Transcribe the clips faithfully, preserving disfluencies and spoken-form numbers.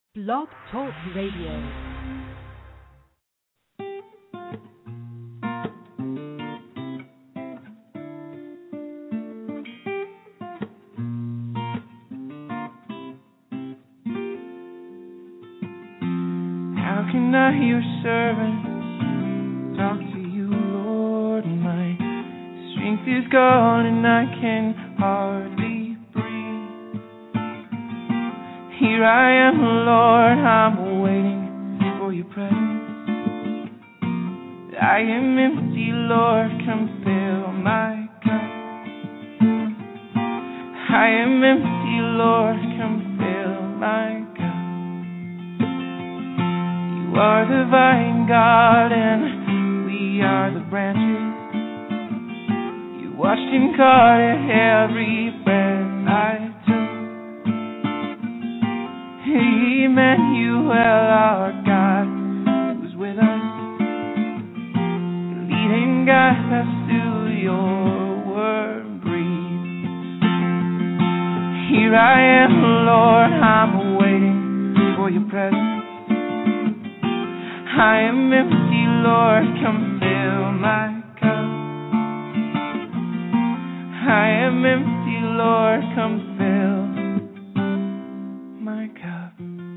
Blog Talk Radio. How can I, your servant, talk to you, Lord? My strength is gone and I can hardly breathe. Here I am, Lord, I'm waiting for your presence. I am empty, Lord, come fill my cup. I am empty, Lord, come fill my cup. You are the vine, God, and we are the branches. You watched and caught every breath I took. Emmanuel, our God, who's with us, leading us to your word. Breathe. Here I am, Lord, I'm waiting for your presence. I am empty, Lord, come fill my cup. I am empty, Lord, come fill my cup.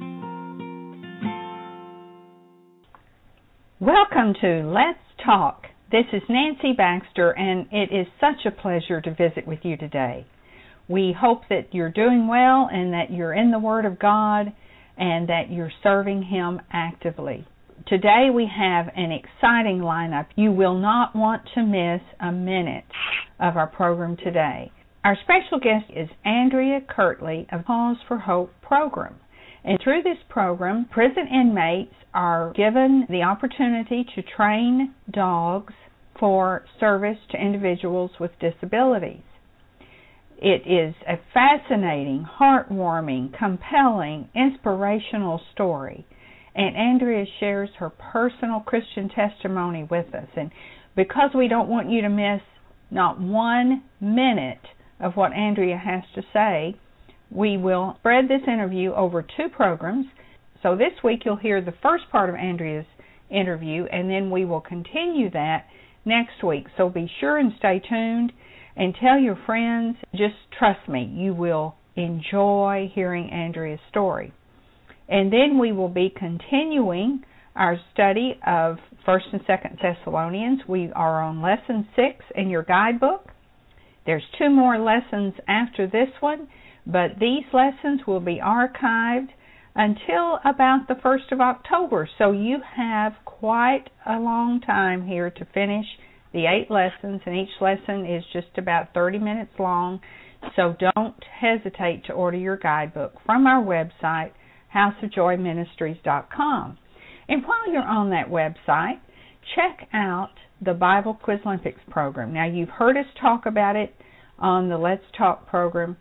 Welcome to Let's Talk. This is Nancy Baxter, and it is such a pleasure to visit with you today. We hope that you're doing well and that you're in the Word of God and that you're serving Him actively. Today we have an exciting lineup. You will not want to miss a minute of our program today. Our special guest is Andrea Kirtley of Pause for Hope program. And through this program, prison inmates are given the opportunity to train dogs for service to individuals with disabilities. It is a fascinating, heartwarming, compelling, inspirational story. And Andrea shares her personal Christian testimony with us. And because we don't want you to miss not one minute of what Andrea has to say, we will spread this interview over two programs. So this week you'll hear the first part of Andrea's interview, and then we will continue that next week. So be sure and stay tuned and tell your friends. Just trust me, you will enjoy hearing Andrea's story. And then we will be continuing our study of First and Second Thessalonians. We are on Lesson six in your guidebook. There's two more lessons after this one, but these lessons will be archived until about the first of October. So you have quite a long time here to finish the eight lessons, and each lesson is just about thirty minutes long. So don't hesitate to order your guidebook from our website, house of joy ministries dot com. And while you're on that website, check out the Bible Quiz Olympics program. Now, you've heard us talk about it on the Let's Talk program,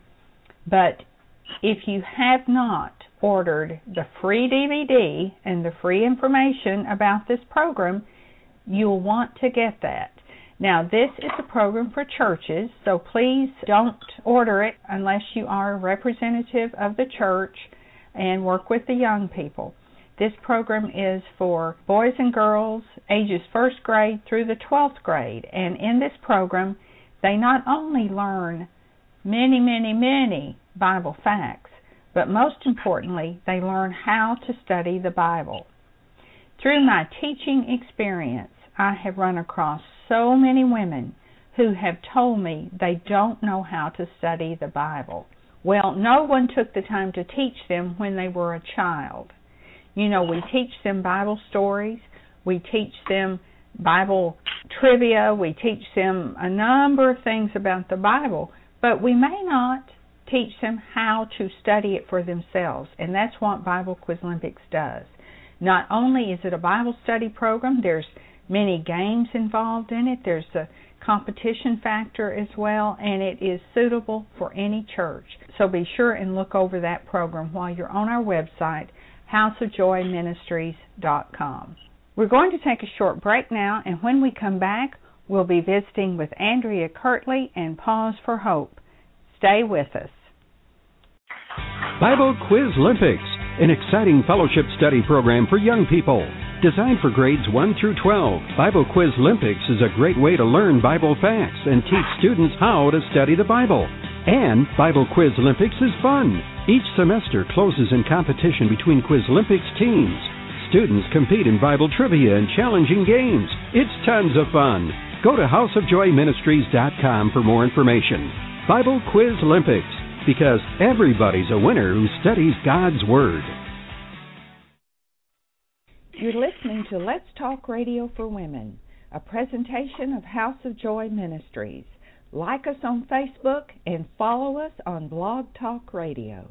but if you have not ordered the free D V D and the free information about this program, you'll want to get that. Now, this is a program for churches, so please don't order it unless you are a representative of the church and work with the young people. This program is for boys and girls ages first grade through the twelfth grade. And in this program, they not only learn many, many, many Bible facts, but most importantly, they learn how to study the Bible. Through my teaching experience, I have run across so many women who have told me they don't know how to study the Bible. Well, no one took the time to teach them when they were a child. You know, we teach them Bible stories, we teach them Bible trivia, we teach them a number of things about the Bible, but we may not teach them how to study it for themselves, and that's what Bible Quiz Olympics does. Not only is it a Bible study program, there's many games involved in it, there's a competition factor as well, and it is suitable for any church. So be sure and look over that program while you're on our website, house of joy ministries dot com. We're going to take a short break now, and when we come back, we'll be visiting with Andrea Kirtley and Pause for Hope. Stay with us. Bible Quiz Olympics, an exciting fellowship study program for young people. Designed for grades one through twelve, Bible Quiz Olympics is a great way to learn Bible facts and teach students how to study the Bible. And Bible Quiz Olympics is fun. Each semester closes in competition between Quiz Olympics teams. Students compete in Bible trivia and challenging games. It's tons of fun. Go to house of joy ministries dot com for more information. Bible Quiz Olympics, because everybody's a winner who studies God's Word. You're listening to Let's Talk Radio for Women, a presentation of House of Joy Ministries. Like us on Facebook and follow us on Blog Talk Radio.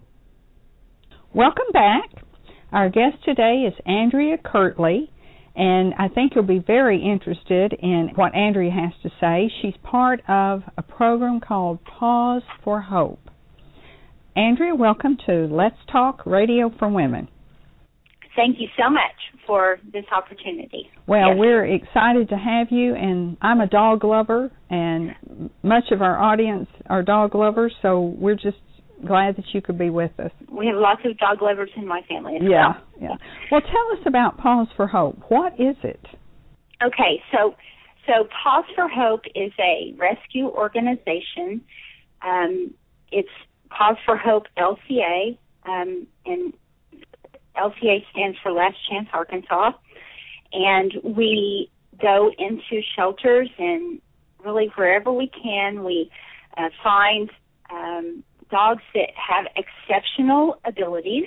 Welcome back. Our guest today is Andrea Kirtley, and I think you'll be very interested in what Andrea has to say. She's part of a program called Pause for Hope. Andrea, welcome to Let's Talk Radio for Women. Thank you so much for this opportunity. Well, yes. We're excited to have you, and I'm a dog lover, and much of our audience are dog lovers, so we're just glad that you could be with us. We have lots of dog lovers in my family as yeah, well. Yeah, Well, tell us about Pause for Hope. What is it? Okay, so so Pause for Hope is a rescue organization. Um, it's Pause for Hope L C A, um, and L C A stands for Last Chance Arkansas, and we go into shelters and really wherever we can, we uh, find um, dogs that have exceptional abilities,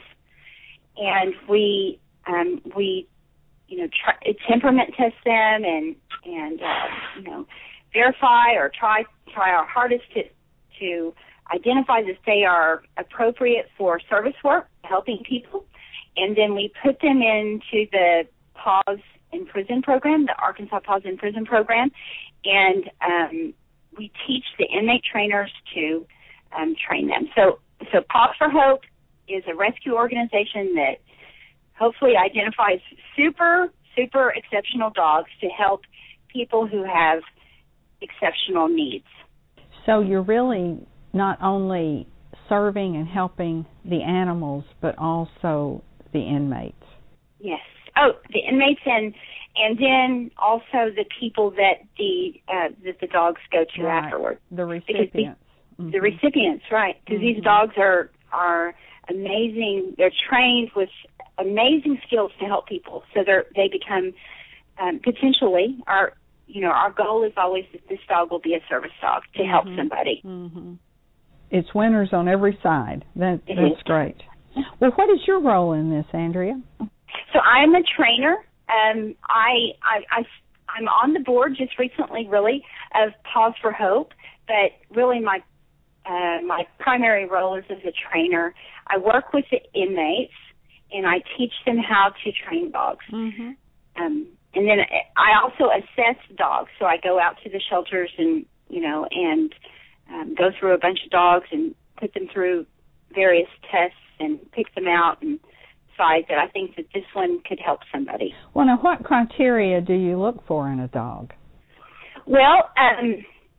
and we um, we you know try, temperament test them and and uh, you know verify or try try our hardest to to identify that they are appropriate for service work, helping people. And then we put them into the Pause in Prison program, the Arkansas Pause in Prison program, and um, we teach the inmate trainers to um, train them. So, so Pause for Hope is a rescue organization that hopefully identifies super, super exceptional dogs to help people who have exceptional needs. So you're really not only serving and helping the animals, but also the inmates. Yes. Oh, the inmates and and then also the people that the uh, that the dogs go to right. afterward. The recipients. The, mm-hmm. the recipients, right? Because mm-hmm. these dogs are are amazing. They're trained with amazing skills to help people, so they they become um, potentially our you know our goal is always that this dog will be a service dog to mm-hmm. help somebody. Mm-hmm. It's winners on every side. That, it that's is. great. Well, what is your role in this, Andrea? So I'm a trainer. Um, I, I, I, I'm on the board just recently, really, of Pause for Hope, but really my uh, my primary role is as a trainer. I work with the inmates, and I teach them how to train dogs. Mm-hmm. Um, and then I also assess dogs. So I go out to the shelters and, you know, and um, go through a bunch of dogs and put them through various tests and pick them out and decide that I think that this one could help somebody. Well, now, what criteria do you look for in a dog? Well, um,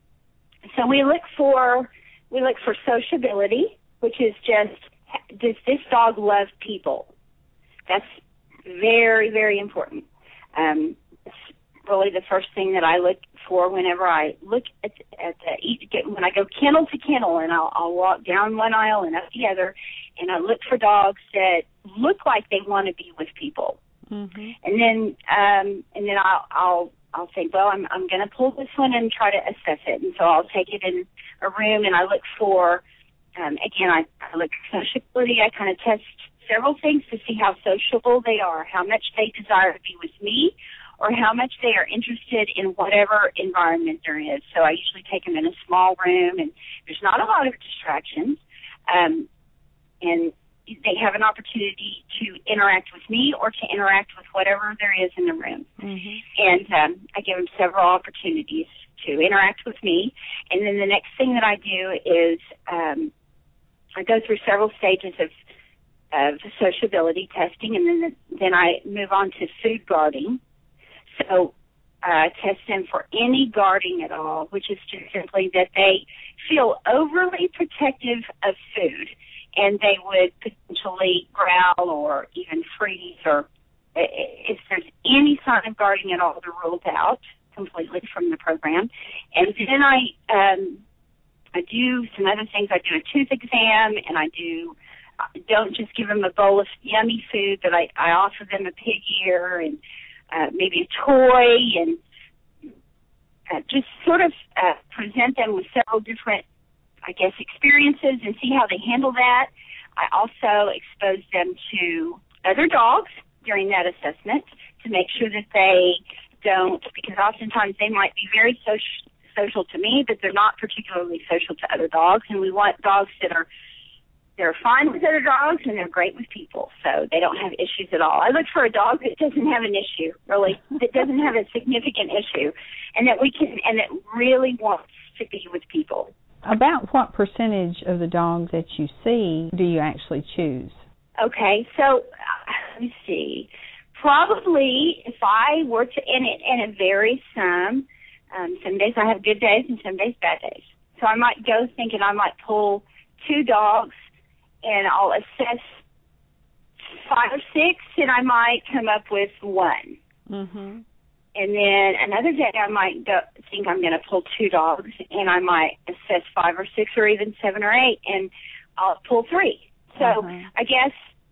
so we look for we look for sociability, which is just, does this dog love people? That's very, very important. Um, it's really the first thing that I look for whenever I look at, at the, when I go kennel to kennel, and I'll, I'll walk down one aisle and up the other, and I look for dogs that look like they want to be with people. Mm-hmm. And then, um, and then I'll, I'll, I'll think, well, I'm, I'm going to pull this one and try to assess it. And so I'll take it in a room and I look for, um, again, I, I look for sociability. I kind of test several things to see how sociable they are, how much they desire to be with me, or how much they are interested in whatever environment there is. So I usually take them in a small room, and there's not a lot of distractions, um, and they have an opportunity to interact with me or to interact with whatever there is in the room. Mm-hmm. And um, I give them several opportunities to interact with me. And then the next thing that I do is um, I go through several stages of of sociability testing, and then then I move on to food guarding. So uh, I test them for any guarding at all, which is just simply that they feel overly protective of food and they would potentially growl or even freeze, or if there's any sign of guarding at all, they're ruled out completely from the program. And then I um, I do some other things. I do a tooth exam, and I do don't just give them a bowl of yummy food, but I, I offer them a pig ear and uh, maybe a toy, and uh, just sort of uh, present them with several different, I guess, experiences and see how they handle that. I also expose them to other dogs during that assessment to make sure that they don't, because oftentimes they might be very social, social to me, but they're not particularly social to other dogs, and we want dogs that are they're fine with other dogs and they're great with people, so they don't have issues at all. I look for a dog that doesn't have an issue, really, that doesn't have a significant issue, and that we can, and that really wants to be with people. About what percentage of the dogs that you see do you actually choose? Okay, so uh, let me see. Probably if I were to, and it, and it varies some. Um, some days I have good days and some days bad days. So I might go thinking I might pull two dogs and I'll assess five or six, and I might come up with one. Mm-hmm. And then another day I might go, think I'm going to pull two dogs, and I might assess five or six or even seven or eight, and I'll pull three. So uh-huh. I guess,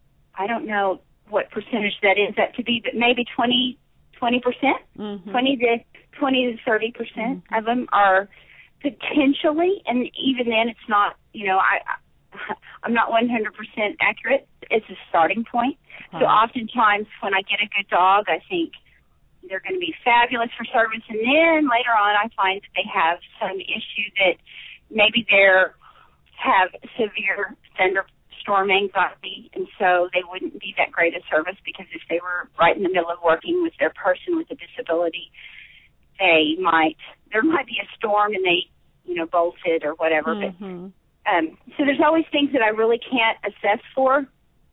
I don't know what percentage that is up to be, but maybe twenty, twenty percent, mm-hmm. twenty to twenty to thirty percent mm-hmm. of them are potentially, and even then it's not, you know, I, I'm not one hundred percent accurate. It's a starting point. Uh-huh. So oftentimes when I get a good dog, I think they're going to be fabulous for service, and then later on I find that they have some issue that maybe they're have severe thunderstorm anxiety, and so they wouldn't be that great a service, because if they were right in the middle of working with their person with a disability, they might, there might be a storm and they, you know, bolted or whatever. Mm-hmm. But um, so there's always things that I really can't assess for.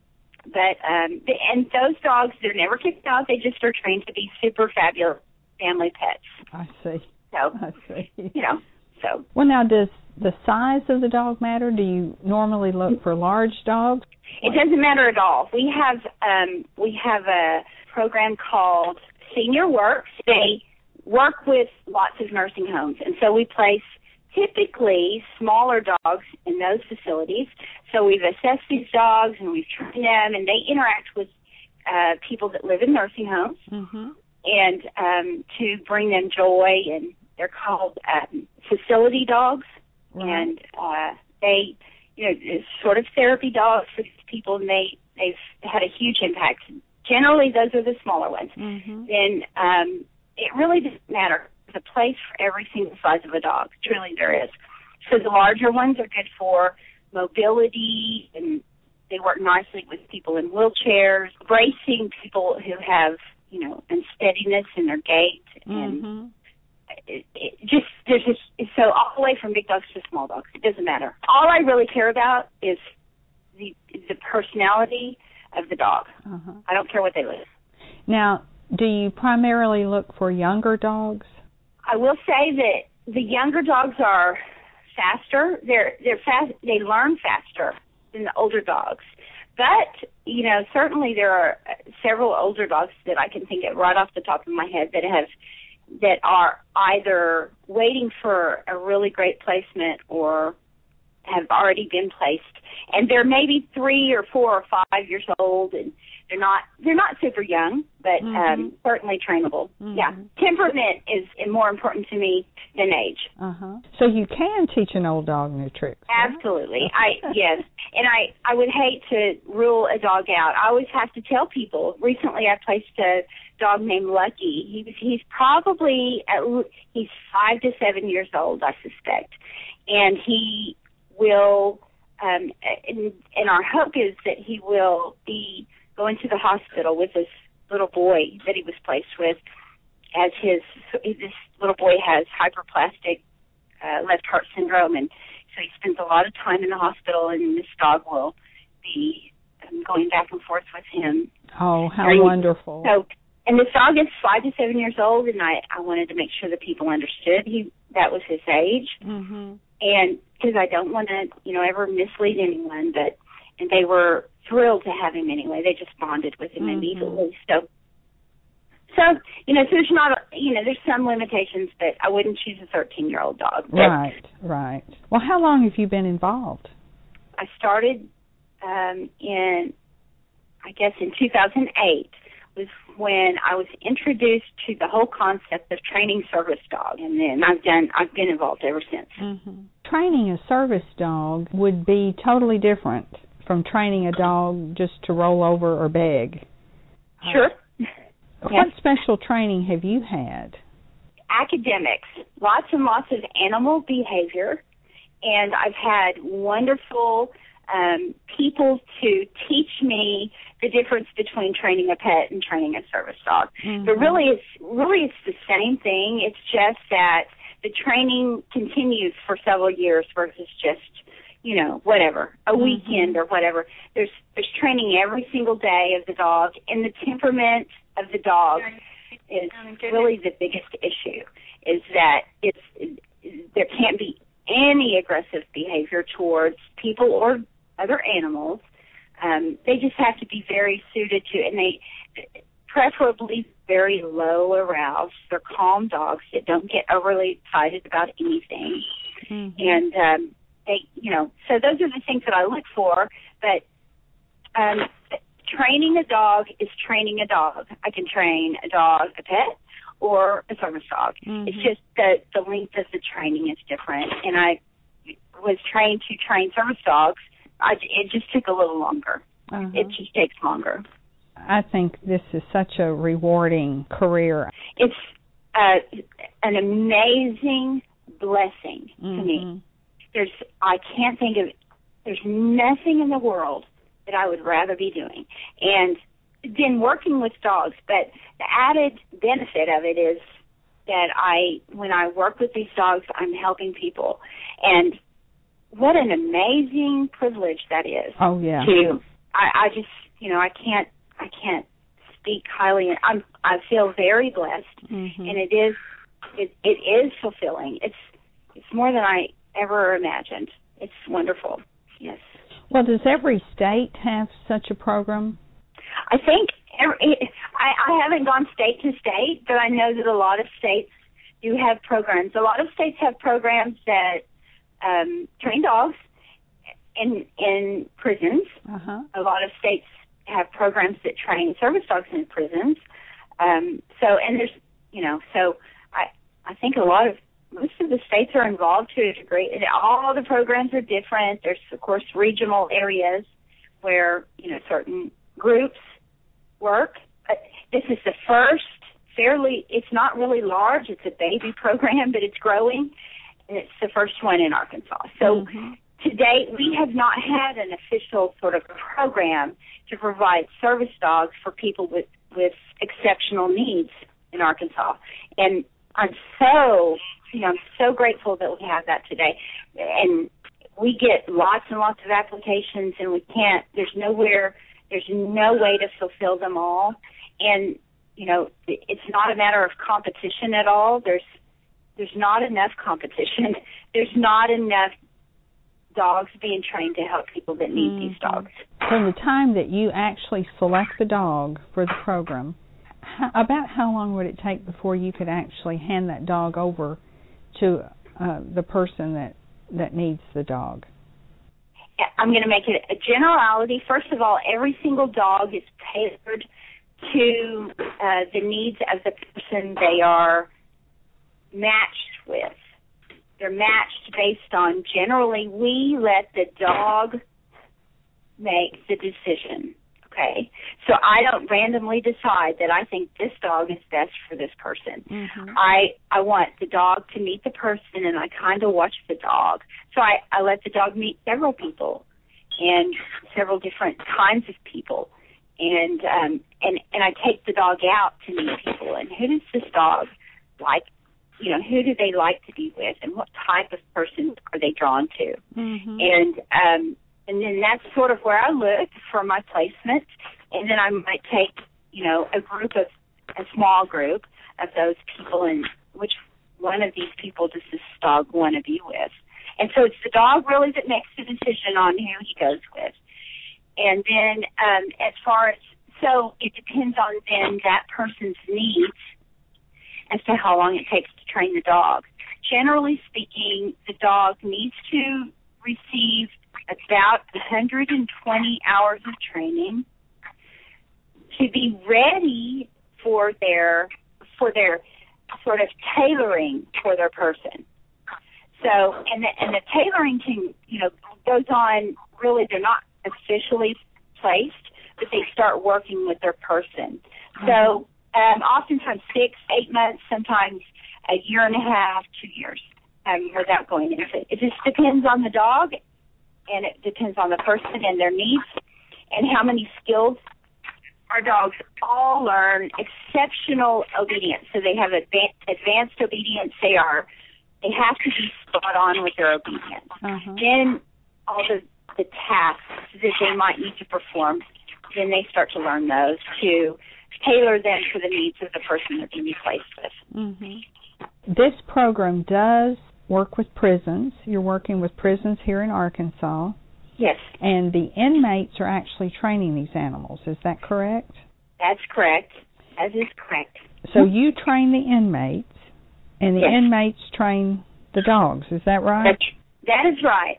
But, um, the, and those dogs, they're never kicked out. They just are trained to be super fabulous family pets. I see. So, I see. You know, so. Well, now, does the size of the dog matter? Do you normally look for large dogs? It doesn't matter at all. We have, um, we have a program called Senior Works. They work with lots of nursing homes, and so we place typically smaller dogs in those facilities. So we've assessed these dogs and we've trained them, and they interact with uh, people that live in nursing homes, mm-hmm. and um, to bring them joy. And they're called um, facility dogs, right. and uh, they, you know, it's sort of therapy dogs for these people, and they they've had a huge impact. Generally, those are the smaller ones. Mm-hmm. Then um, it really doesn't matter. There's a place for every single size of a dog. Truly there is. So the larger ones are good for mobility, and they work nicely with people in wheelchairs, bracing people who have, you know, unsteadiness in their gait. And mm-hmm. it, it just, there's just, so all the way from big dogs to small dogs, it doesn't matter. All I really care about is the the personality of the dog. Uh-huh. I don't care what they live. Now, do you primarily look for younger dogs? I will say that the younger dogs are faster. They're they're fast. They learn faster than the older dogs. But you know, certainly there are several older dogs that I can think of right off the top of my head that have that are either waiting for a really great placement or have already been placed, and they're maybe three or four or five years old, and they're not they're not super young, but mm-hmm. um, certainly trainable. Mm-hmm. Yeah, temperament is more important to me than age. Uh-huh. So you can teach an old dog new tricks. Absolutely, right? I yes, and I I would hate to rule a dog out. I always have to tell people. Recently, I placed a dog named Lucky. He was he's probably at, he's five to seven years old, I suspect, and he will. Um, and, and our hope is that he will be going to the hospital with this little boy that he was placed with, as his this little boy has hyperplastic uh, left heart syndrome, and so he spends a lot of time in the hospital, and this dog will be um, going back and forth with him. Oh, how and wonderful. So, and this dog is five to seven years old, and I, I wanted to make sure that people understood he that was his age. Mm-hmm. And because I don't want to, you know, ever mislead anyone, but and they were thrilled to have him anyway. They just bonded with him mm-hmm. immediately. So, so you know, so there's not, a, you know, there's some limitations, but I wouldn't choose a thirteen-year-old dog. But right, right. Well, how long have you been involved? I started um, in, I guess, in two thousand eight was when I was introduced to the whole concept of training service dog, and then I've done, I've been involved ever since. Mm-hmm. Training a service dog would be totally different from training a dog just to roll over or beg. Sure. What yes. special training have you had? Academics, lots and lots of animal behavior, and I've had wonderful um, people to teach me the difference between training a pet and training a service dog. Mm-hmm. But really, it's really it's the same thing. It's just that the training continues for several years versus just, you know, whatever, a mm-hmm. weekend or whatever. There's there's training every single day of the dog, and the temperament of the dog is really the biggest issue. Is that it's there can't be any aggressive behavior towards people or other animals. Um, they just have to be very suited to, and they preferably very low aroused. They're calm dogs that don't get overly excited about anything. Mm-hmm. And um, they, you know, so those are the things that I look for. But um, training a dog is training a dog. I can train a dog, a pet, or a service dog. Mm-hmm. It's just that the length of the training is different. And I was trained to train service dogs. I, it just took a little longer. Uh-huh. It just takes longer. I think this is such a rewarding career. It's uh, an amazing blessing mm-hmm. to me. There's, I can't think of, there's nothing in the world that I would rather be doing. And then working with dogs, but the added benefit of it is that I, when I work with these dogs, I'm helping people. And what an amazing privilege that is. Oh, yeah. To, I, I just, you know, I can't, I can't speak highly. I'm, I feel very blessed, mm-hmm. and it is, it, it is fulfilling. It's, it's more than I ever imagined. It's wonderful. Yes. Well, does every state have such a program? I think every, I, I haven't gone state to state, but I know that a lot of states do have programs. A lot of states have programs that um, train dogs in in prisons. Uh-huh. A lot of states have programs that train service dogs in prisons. Um, so, and there's, you know, so I I think a lot of most of the states are involved to a degree. All the programs are different. There's, of course, regional areas where, you know, certain groups work. But this is the first fairly, it's not really large. It's a baby program, but it's growing. And it's the first one in Arkansas. So mm-hmm. to date, we have not had an official sort of program to provide service dogs for people with, with exceptional needs in Arkansas. And I'm so, you know, I'm so grateful that we have that today. And we get lots and lots of applications, and we can't, there's nowhere, there's no way to fulfill them all. And, you know, it's not a matter of competition at all. There's, there's not enough competition. There's not enough dogs being trained to help people that need mm-hmm. these dogs. From the time that you actually select the dog for the program, how, about how long would it take before you could actually hand that dog over to uh, the person that, that needs the dog? I'm going to make it a generality. First of all, every single dog is tailored to uh, the needs of the person they are matched with. They're matched based on, generally, we let the dog make the decision, okay? So I don't randomly decide that I think this dog is best for this person. Mm-hmm. I I want the dog to meet the person, and I kind of watch the dog. So I, I let the dog meet several people and several different kinds of people. And um, and and I take the dog out to meet people. And who does this dog like? You know, who do they like to be with, and what type of person are they drawn to? Mm-hmm. And um, and then that's sort of where I look for my placement. And then I might take, you know, a group of, a small group of those people, and which one of these people does this dog want to be with? And so it's the dog really that makes the decision on who he goes with. And then um, as far as, so it depends on then that person's needs as to how long it takes to train the dog. Generally speaking, the dog needs to receive about one hundred twenty hours of training to be ready for their for their sort of tailoring for their person. So, and the, and the tailoring can, you know, goes on, really, they're not officially placed, but they start working with their person. Mm-hmm. So, um, oftentimes six, eight months, sometimes a year and a half, two years, um, without going into it. It just depends on the dog, and it depends on the person and their needs, and how many skills. Our dogs all learn exceptional obedience. So they have advanced, advanced obedience. They are, they have to be spot on with their obedience. Uh-huh. Then all the, the tasks that they might need to perform, then they start to learn those to tailor them to the needs of the person they're being placed with. Mm-hmm. This program does work with prisons. You're working with prisons here in Arkansas. Yes. And the inmates are actually training these animals. Is that correct? That's correct. That is correct. So you train the inmates, and the yes. inmates train the dogs. Is that right? That's, that is right.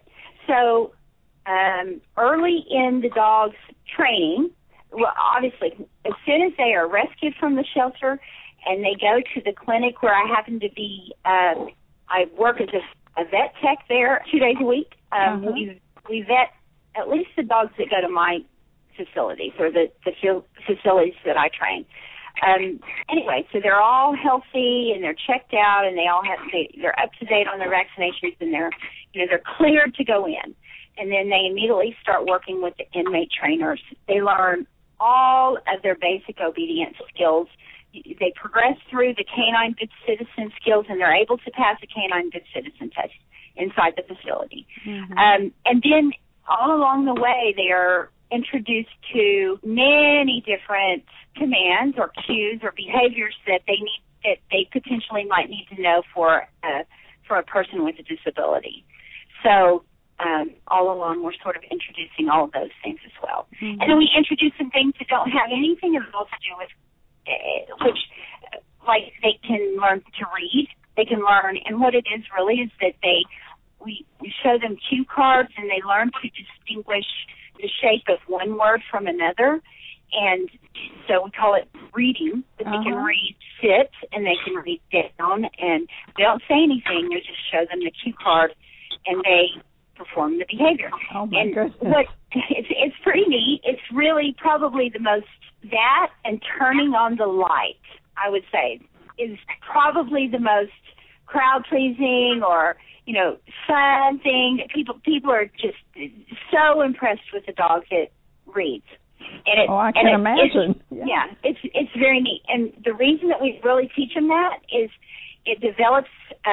So um, early in the dog's training, well, obviously, as soon as they are rescued from the shelter and they go to the clinic where I happen to be, uh, I work as a, a vet tech there two days a week. Um, uh-huh. we, we vet at least the dogs that go to my facilities or the, the facilities that I train. Um, anyway, so they're all healthy and they're checked out and they all have they, they're up to date on their vaccinations and they're you know they're cleared to go in. And then they immediately start working with the inmate trainers. They learn all of their basic obedience skills. They progress through the canine good citizen skills and they're able to pass the canine good citizen test inside the facility. Mm-hmm. Um, and then all along the way, they are introduced to many different commands or cues or behaviors that they need that they potentially might need to know for uh, for a person with a disability. So um, all along, we're sort of introducing all of those things as well. Mm-hmm. And then we introduce some things that don't have anything at all to do with, uh, which, uh, like they can learn to read. They can learn, and what it is really is that they, we, we show them cue cards and they learn to distinguish the shape of one word from another. And so we call it reading, but uh-huh. they can read sit and they can read down, and they don't say anything, we just show them the cue card and they perform the behavior. Oh my and goodness. What, it's, it's pretty neat. It's really probably the most, that and turning on the light, I would say, is probably the most crowd-pleasing or, you know, fun thing that people people are just so impressed with the dog that reads. And it, oh, I can and it, imagine. It's, yeah. yeah, it's it's very neat. And the reason that we really teach them that is it develops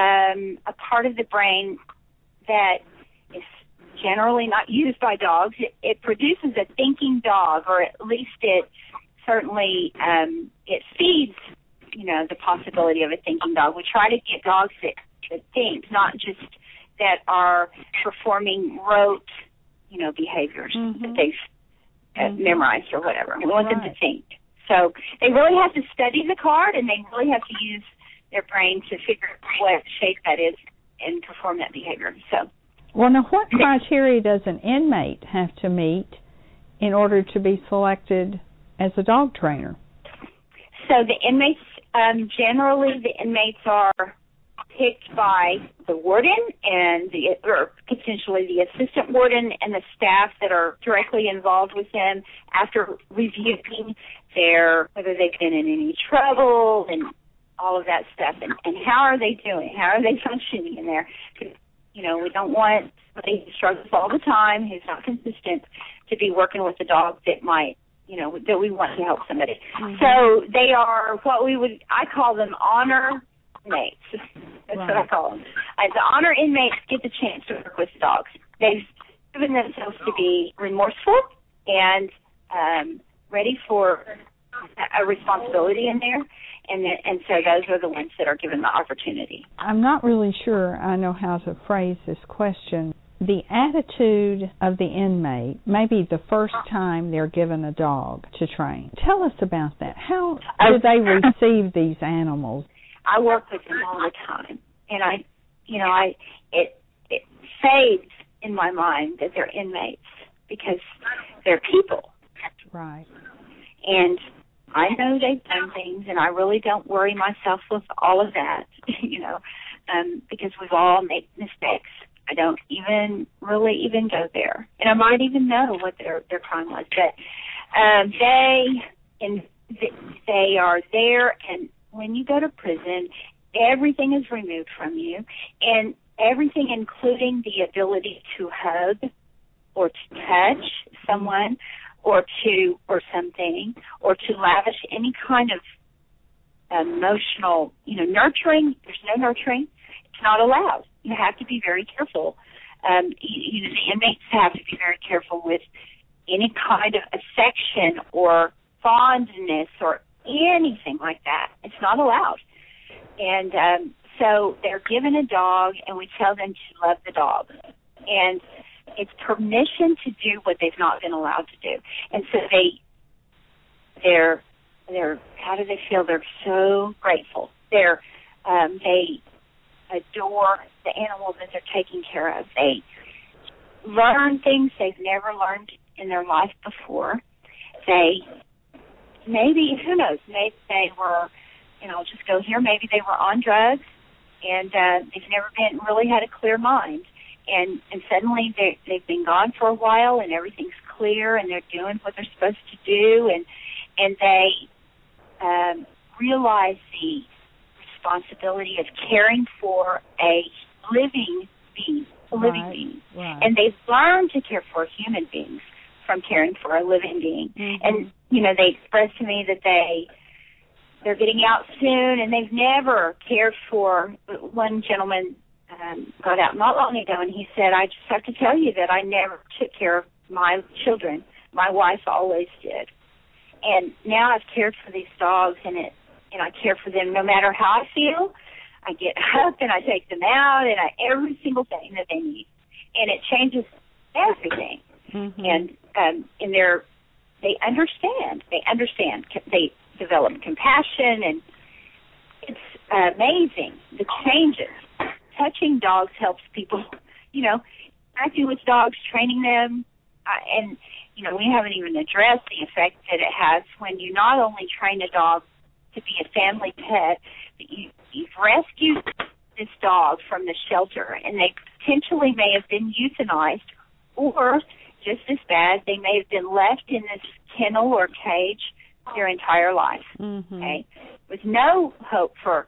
um, a part of the brain that is generally not used by dogs. It, it produces a thinking dog, or at least it certainly um, it feeds, you know, the possibility of a thinking dog. We try to get dogs that, that think, not just that are performing rote, you know, behaviors mm-hmm. that they've uh, mm-hmm. memorized or whatever. We want right. them to think. So they really have to study the card, and they really have to use their brain to figure out what shape that is and perform that behavior. So, well, now what criteria does an inmate have to meet in order to be selected as a dog trainer? So the inmates, um, generally the inmates are picked by the warden and the, or potentially the assistant warden and the staff that are directly involved with them after reviewing their, whether they've been in any trouble and all of that stuff, and, and how are they doing? How are they functioning in there? You know, we don't want somebody who struggles all the time, who's not consistent, to be working with a dog that might, you know, that we want to help somebody. Mm-hmm. So they are what we would, I call them honor inmates. That's right. what I call them. Uh, the honor inmates get the chance to work with dogs. They've given themselves to be remorseful and um, ready for a responsibility in there, and and so those are the ones that are given the opportunity. I'm not really sure I know how to phrase this question. the attitude of the inmate, maybe the first time they're given a dog to train. Tell us about that. How do they receive these animals? I work with them all the time, and I, you know, I it it fades in my mind that they're inmates because they're people. Right. And I know they've done things, and I really don't worry myself with all of that, you know, um, because we've all made mistakes. I don't even really even go there, and I might even know what their their crime was. But um, they and they are there, and when you go to prison, everything is removed from you, and everything, including the ability to hug or to touch someone or to or something or to lavish any kind of emotional, you know, nurturing. There's no nurturing. It's not allowed. You have to be very careful. Um, you, you know, the inmates have to be very careful with any kind of affection or fondness or anything like that. It's not allowed. And um, so they're given a dog, and we tell them to love the dog. And it's permission to do what they've not been allowed to do. And so they, they're, they're, how do they feel? They're so grateful. They're, um, they adore the animal that they're taking care of. They learn things they've never learned in their life before. They, maybe, who knows, maybe they were, you know, just go here, maybe they were on drugs, and uh, they've never been, really had a clear mind. And, and suddenly they, they've been gone for a while, and everything's clear, and they're doing what they're supposed to do, and and they um, realize the responsibility of caring for a living being, a living right, being. Right. And they've learned to care for human beings from caring for a living being. Mm-hmm. And, you know, they expressed to me that they, they're getting out soon, and they've never cared for, one gentleman um, got out not long ago, and he said, I just have to tell you that I never took care of my children. My wife always did. And now I've cared for these dogs, and it, and I care for them no matter how I feel. I get up and I take them out, and I every single thing that they need, and it changes everything. Mm-hmm. And um, and they're they understand. They understand. They develop compassion, and it's amazing the changes. Touching dogs helps people. You know, acting with dogs, training them, uh, and you know we haven't even addressed the effect that it has when you not only train a dog to be a family pet, but you, you've rescued this dog from the shelter, and they potentially may have been euthanized, or just as bad, they may have been left in this kennel or cage their entire life, mm-hmm. okay, with no hope for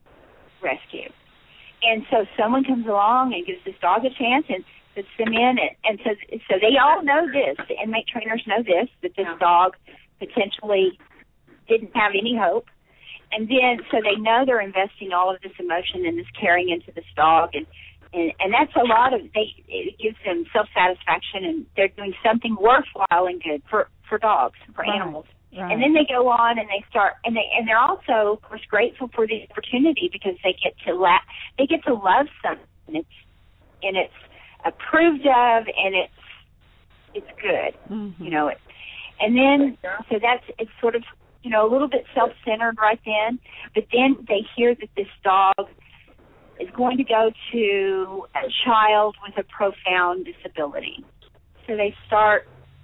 rescue. And so someone comes along and gives this dog a chance and puts them in, and, and so, so they all know this. The inmate trainers know this, that this dog potentially didn't have any hope. And then, so they know they're investing all of this emotion and this caring into this dog, and, and, and that's a lot of, they, it gives them self-satisfaction, and they're doing something worthwhile and good for, for dogs, for right. animals. Right. And then they go on and they start, and they and they're also, of course, grateful for the opportunity because they get to la- they get to love something, and it's and it's approved of, and it's it's good, mm-hmm. you know. It, and then so that's it's sort of you know a little bit self-centered right then, but then they hear that this dog is going to go to a child with a profound disability, so they start.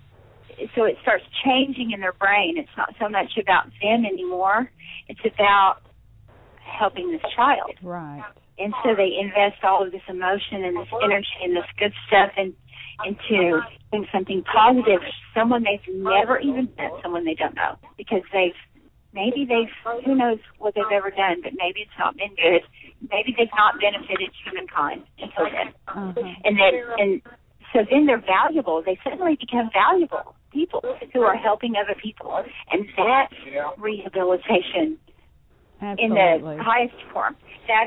So it starts changing in their brain. It's not so much about them anymore. It's about helping this child. Right. And so they invest all of this emotion and this energy and this good stuff in, into doing something positive. Someone they've never even met, someone they don't know, because they've maybe they've who knows what they've ever done, but maybe it's not been good. Maybe they've not benefited humankind until then. Uh-huh. And then and so then they're valuable. They suddenly become valuable people who are helping other people. And that's rehabilitation Absolutely. in the highest form. That's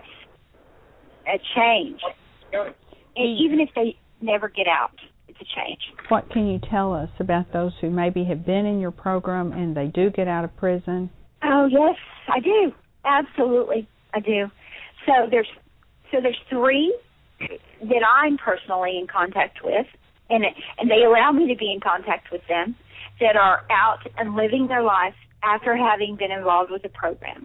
a change. And even if they never get out, it's a change. What can you tell us about those who maybe have been in your program and they do get out of prison? Oh, yes, I do. Absolutely, I do. So there's so there's three that I'm personally in contact with, and it, and they allow me to be in contact with them, that are out and living their life after having been involved with the program.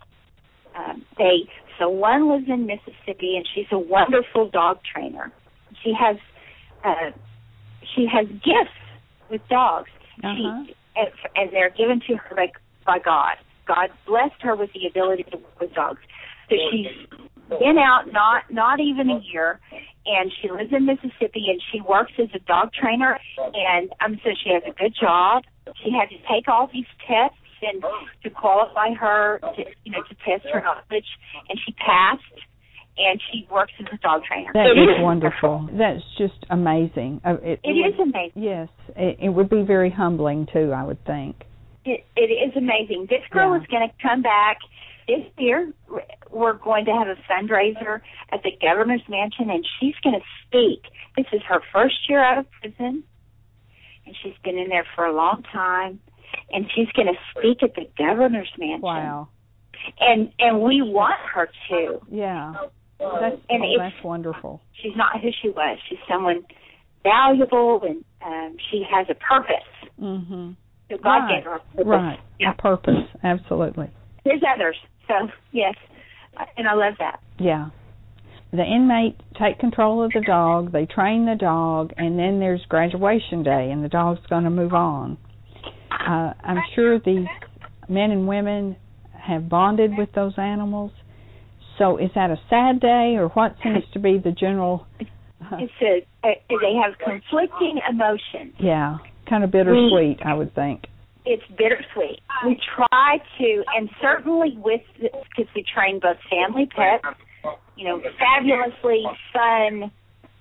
Um, they so one lives in Mississippi, and she's a wonderful dog trainer. She has uh, she has gifts with dogs, uh-huh. she, and, and they're given to her by, by God. God blessed her with the ability to work with dogs. So she's been out not not even a year, and she lives in Mississippi, and she works as a dog trainer, and um, so she has a good job. She had to take all these tests and to qualify her, to, you know, to test her knowledge, and she passed, and she works as a dog trainer. That is wonderful. That's just amazing. Uh, it, it is amazing. Yes, it, it would be very humbling, too, I would think. It, it is amazing. This girl yeah. is going to come back this year. We're going to have a fundraiser at the governor's mansion, and she's going to speak. This is her first year out of prison, and she's been in there for a long time, and she's going to speak at the governor's mansion. Wow. And and we want her to. Yeah. That's, and oh, that's wonderful. She's not who she was. She's someone valuable, and um, she has a purpose. Mm-hmm. So God right. gave her a purpose. Right. Yeah. A purpose. Absolutely. There's others. So, yes. And I love that. Yeah. The inmate take control of the dog, they train the dog, and then there's graduation day, and the dog's going to move on. Uh, I'm sure these men and women have bonded with those animals. So is that a sad day, or what seems to be the general... Uh, it's a, a, they have conflicting emotions. Yeah, kind of bittersweet, we, I would think. It's bittersweet. We try to, and certainly with, because we train both family pets, you know, fabulously fun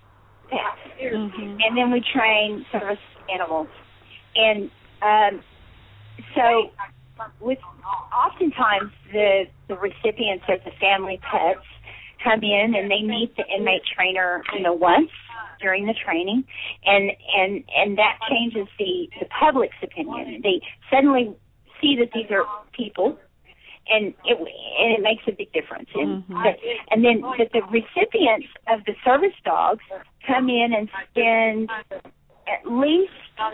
pets, mm-hmm. and then we train service animals. And um, so with oftentimes the, the recipients of the family pets come in and they meet the inmate trainer, you know, once during the training, and and and that changes the, the public's opinion. They suddenly see that these are people, and it and it makes a big difference. And mm-hmm. but, and then that the recipients of the service dogs come in and spend at least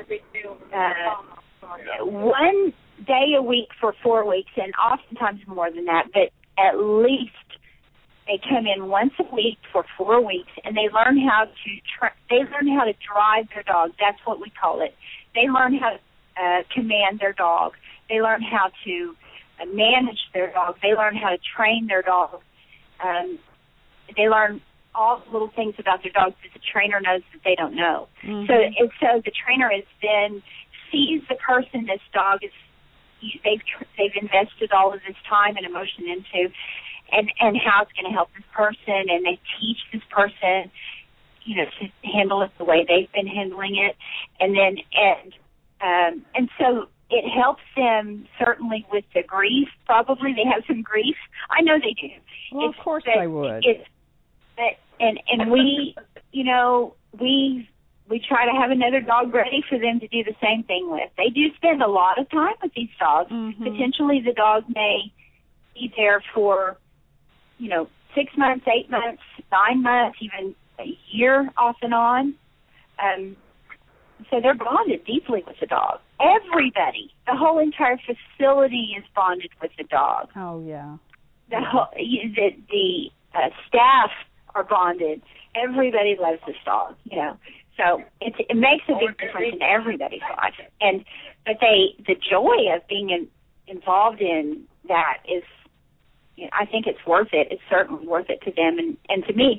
uh, one day a week for four weeks, and oftentimes more than that, but at least they come in once a week for four weeks, and they learn how to tra- they learn how to drive their dog. That's what we call it. They learn how to uh, command their dog. They learn how to uh, manage their dog. They learn how to train their dog. Um, they learn all the little things about their dog that the trainer knows that they don't know. Mm-hmm. So, and so the trainer is then sees the person this dog is. They've they've invested all of this time and emotion into. And, and how it's going to help this person, and they teach this person, you know, to handle it the way they've been handling it, and then and um, and so it helps them certainly with the grief. Probably they have some grief. I know they do. Well, it's, of course but they would. It's but, and and we, you know, we we try to have another dog ready for them to do the same thing with. They do spend a lot of time with these dogs. Mm-hmm. Potentially, the dog may be there for, you know, six months, eight months, nine months, even a year off and on. Um, so they're bonded deeply with the dog. Everybody, the whole entire facility is bonded with the dog. Oh, yeah. The whole, the, the uh, staff are bonded. Everybody loves this dog, you know. So it's, it makes a big difference in everybody's life. And but they, the joy of being in, involved in that is, you know, I think it's worth it. It's certainly worth it to them and, and to me.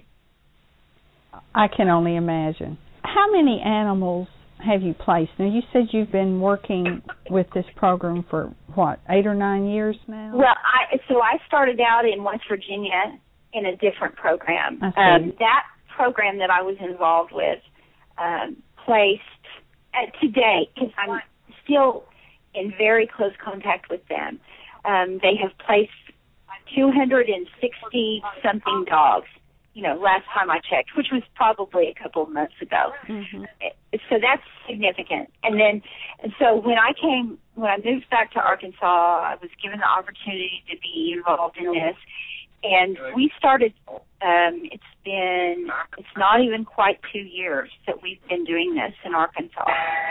I can only imagine. How many animals have you placed? Now, you said you've been working with this program for, what, eight or nine years now? Well, I so I started out in West Virginia in a different program. I see. Um, that program that I was involved with um, placed, uh, today, because I'm still in very close contact with them, um, they have placed two hundred sixty something dogs, you know, last time I checked, which was probably a couple of months ago. Mm-hmm. So that's significant. And then, and so when I came, when I moved back to Arkansas, I was given the opportunity to be involved in this. and we started, um, it's been, it's not even quite two years that we've been doing this in Arkansas.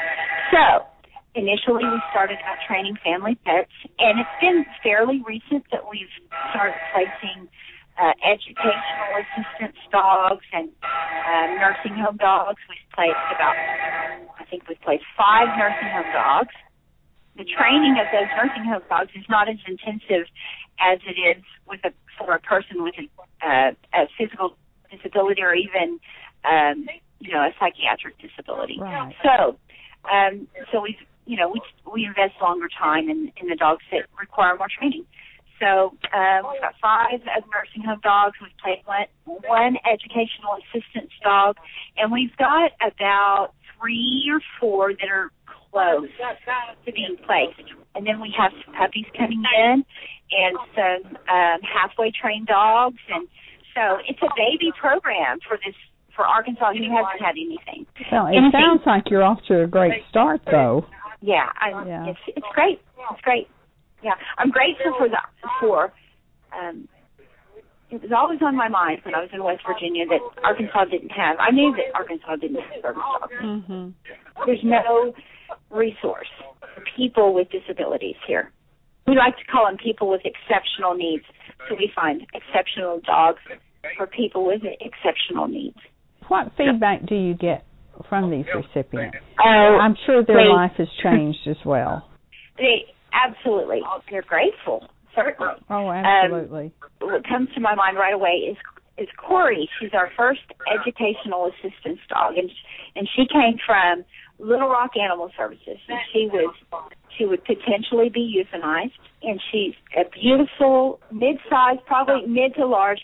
So, initially we started out training family pets, and it's been fairly recent that we've started placing uh, educational assistance dogs and uh, nursing home dogs. We've placed about, I think we've placed five nursing home dogs. The training of those nursing home dogs is not as intensive as it is with a for a person with a, uh, a physical disability or even, um, you know, a psychiatric disability. Right. So, um, so we've, you know, we we invest longer time in, in the dogs that require more training. So uh, we've got five of nursing home dogs. We've placed one, one educational assistance dog, and we've got about three or four that are close to being placed. And then we have some puppies coming in and some um, halfway trained dogs. And so it's a baby program for this for Arkansas who hasn't had anything. Well, it anything. sounds like you're off to a great start, though. Yeah, I, yeah. it's it's great. It's great. Yeah, I'm grateful for the for. Um, it was always on my mind when I was in West Virginia that Arkansas didn't have. I knew that Arkansas didn't have service dogs. Mm-hmm. There's no resource for people with disabilities here. We like to call them people with exceptional needs. So we find exceptional dogs for people with exceptional needs. What feedback do you get from these recipients? Uh, I'm sure their they, life has changed as well. They absolutely. They're grateful, certainly. Oh, absolutely. Um, what comes to my mind right away is is Corey. She's our first educational assistance dog, and and she came from Little Rock Animal Services. And she was she would potentially be euthanized, and she's a beautiful mid-sized, probably mid to large,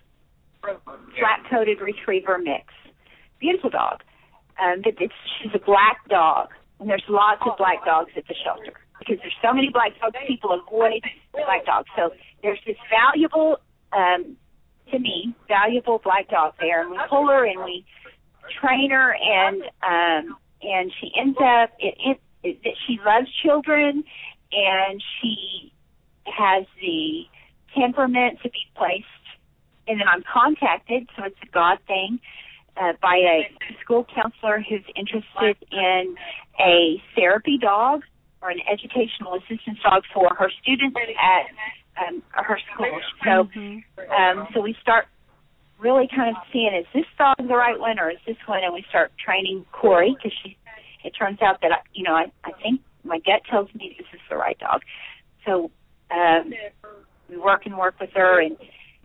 flat-coated retriever mix. Beautiful dog. Um, but it's, she's a black dog, and there's lots of black dogs at the shelter because there's so many black dogs, people avoid black dogs. So there's this valuable, um, to me, valuable black dog there, and we pull her and we train her, and um, and she ends up it, it, it, that she loves children, and she has the temperament to be placed. And then I'm contacted, so it's a God thing, uh, by a school counselor who's interested in a therapy dog or an educational assistance dog for her students at um, her school. So, um, so we start really kind of seeing, is this dog the right one or is this one? And we start training Corey because she. It turns out that I, you know I, I think my gut tells me this is the right dog. So um, we work and work with her, and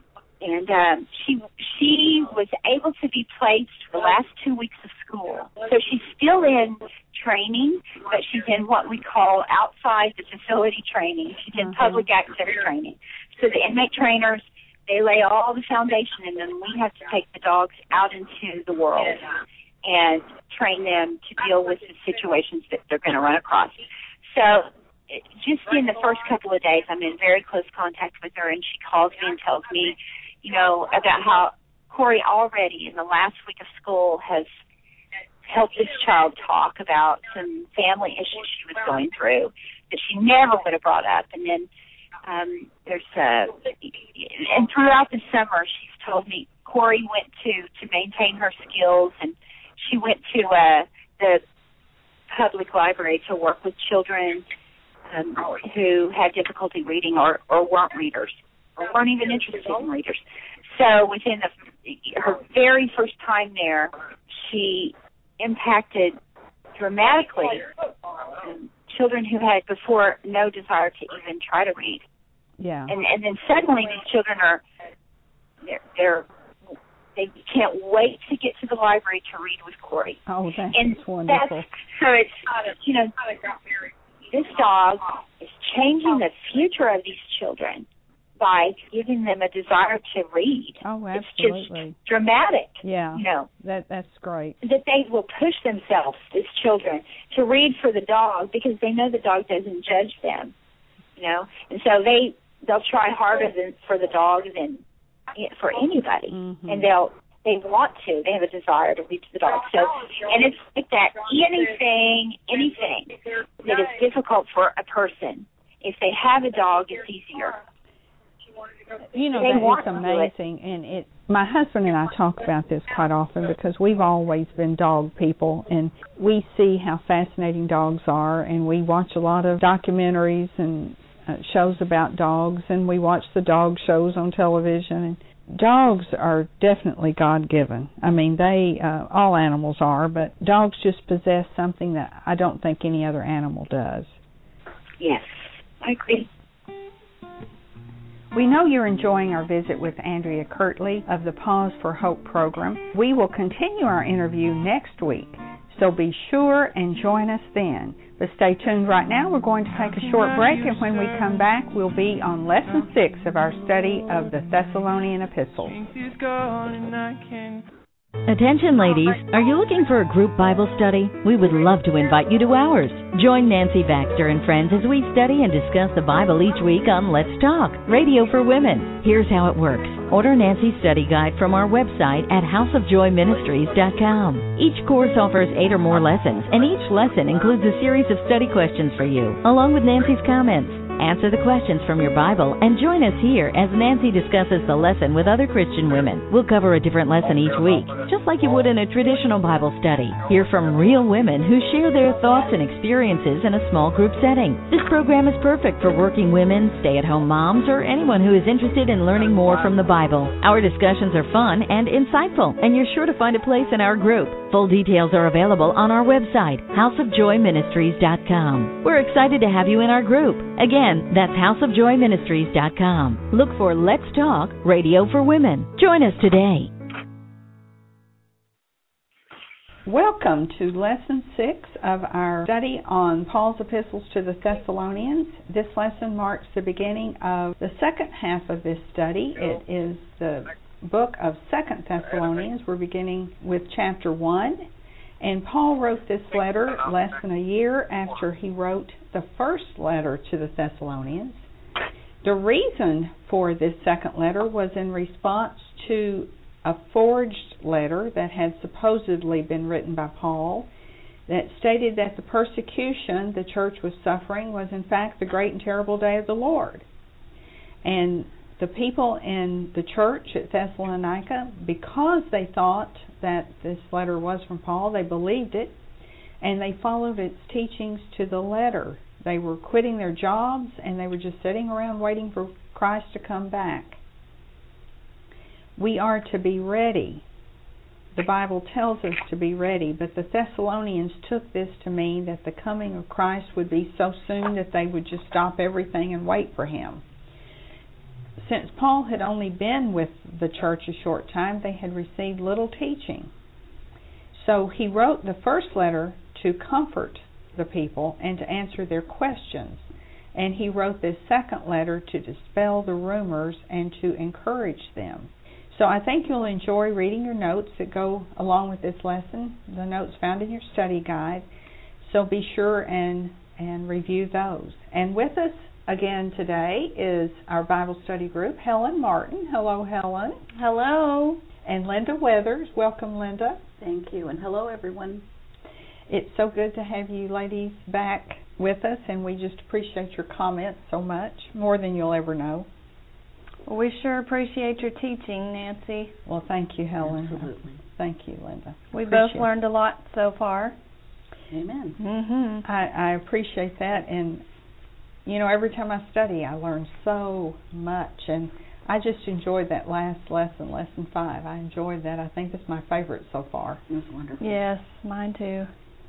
and um, she she was able to be placed for the last two weeks of school. So she's still in training, but she's in what we call outside the facility training. She's in Mm-hmm. public access training. So the inmate trainers, they lay all the foundation, and then we have to take the dogs out into the world and train them to deal with the situations that they're going to run across. So just in the first couple of days, I'm in very close contact with her, and she calls me and tells me, you know, about how Corey already in the last week of school has helped this child talk about some family issues she was going through that she never would have brought up. And then um, there's uh, and throughout the summer, she's told me Corey went to, to maintain her skills, and she went to uh, the public library to work with children um, who had difficulty reading or, or weren't readers or weren't even interested in readers. So within the, her very first time there, she impacted dramatically um, children who had before no desire to even try to read. Yeah. And and then suddenly these children are they're, they're they can't wait to get to the library to read with Corey. Oh, that's and wonderful. That's, so it's, you know, this dog is changing the future of these children by giving them a desire to read. Oh, it's absolutely. just dramatic. Yeah, you know, that that's great. That they will push themselves, these children, to read for the dog because they know the dog doesn't judge them. You know, and so they they'll try harder than for the dog than for anybody, mm-hmm. and they'll they want to. They have a desire to read to the dog. So, and it's like that. Anything, anything that is difficult for a person, if they have a dog, it's easier. You know, They that want is to do it. amazing, and it. My husband and I talk about this quite often because we've always been dog people, and we see how fascinating dogs are, and we watch a lot of documentaries and uh, shows about dogs, and we watch the dog shows on television. And dogs are definitely God-given. I mean, they uh, all animals are, but dogs just possess something that I don't think any other animal does. Yes, I agree. We know you're enjoying our visit with Andrea Kirtley of the Pause for Hope program. We will continue our interview next week, so be sure and join us then. But stay tuned right now. We're going to take a short break, and when we come back, we'll be on Lesson six of our study of the Thessalonian Epistles. Attention ladies, are you looking for a group Bible study? We would love to invite you to ours. Join Nancy Baxter and friends as we study and discuss the Bible each week on Let's Talk, Radio for Women. Here's how it works. Order Nancy's study guide from our website at house of joy ministries dot com. Each course offers eight or more lessons, and each lesson includes a series of study questions for you, along with Nancy's comments. Answer the questions from your Bible and join us here as Nancy discusses the lesson with other Christian women. We'll cover a different lesson each week, just like you would in a traditional Bible study. Hear from real women who share their thoughts and experiences in a small group setting. This program is perfect for working women, stay-at-home moms, or anyone who is interested in learning more from the Bible. Our discussions are fun and insightful, and you're sure to find a place in our group. Full details are available on our website, house of joy ministries dot com. We're excited to have you in our group. Again, that's house of joy ministries dot com. Look for Let's Talk, Radio for Women. Join us today. Welcome to Lesson six of our study on Paul's epistles to the Thessalonians. This lesson marks the beginning of the second half of this study. It is the book of Second Thessalonians. We're beginning with chapter one. And Paul wrote this letter less than a year after he wrote the first letter to the Thessalonians. The reason for this second letter was in response to a forged letter that had supposedly been written by Paul that stated that the persecution the church was suffering was in fact the great and terrible day of the Lord. And the people in the church at Thessalonica, because they thought that this letter was from Paul, they believed it, and they followed its teachings to the letter. They were quitting their jobs, and they were just sitting around waiting for Christ to come back. We are to be ready. The Bible tells us to be ready, but the Thessalonians took this to mean that the coming of Christ would be so soon that they would just stop everything and wait for Him. Since Paul had only been with the church a short time, they had received little teaching. So he wrote the first letter to comfort the people and to answer their questions. And he wrote this second letter to dispel the rumors and to encourage them. So I think you'll enjoy reading your notes that go along with this lesson, the notes found in your study guide. So be sure and, and review those. And with us again today is our Bible study group, Helen Martin. Hello, Helen. Hello. And Linda Weathers. Welcome, Linda. Thank you, and hello, everyone. It's so good to have you ladies back with us, and we just appreciate your comments so much, more than you'll ever know. Well, we sure appreciate your teaching, Nancy. Well, thank you, Helen. Absolutely. Thank you, Linda. We appreciate both learned a lot so far. Amen. Mm-hmm. I, I appreciate that, and you know, every time I study, I learn so much, and I just enjoyed that last lesson, lesson five. I enjoyed that. I think it's my favorite so far. It was wonderful. Yes, mine too.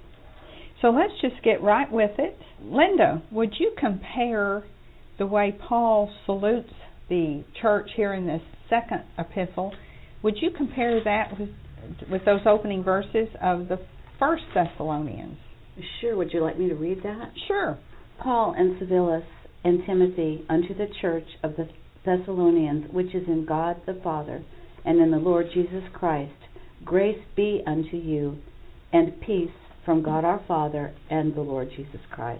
So let's just get right with it. Linda, would you compare the way Paul salutes the church here in this second epistle? Would you compare that with, with those opening verses of the first Thessalonians? Sure. Would you like me to read that? Sure. Paul and Silas and Timothy unto the church of the Thessalonians, which is in God the Father and in the Lord Jesus Christ, grace be unto you, and peace from God our Father and the Lord Jesus Christ.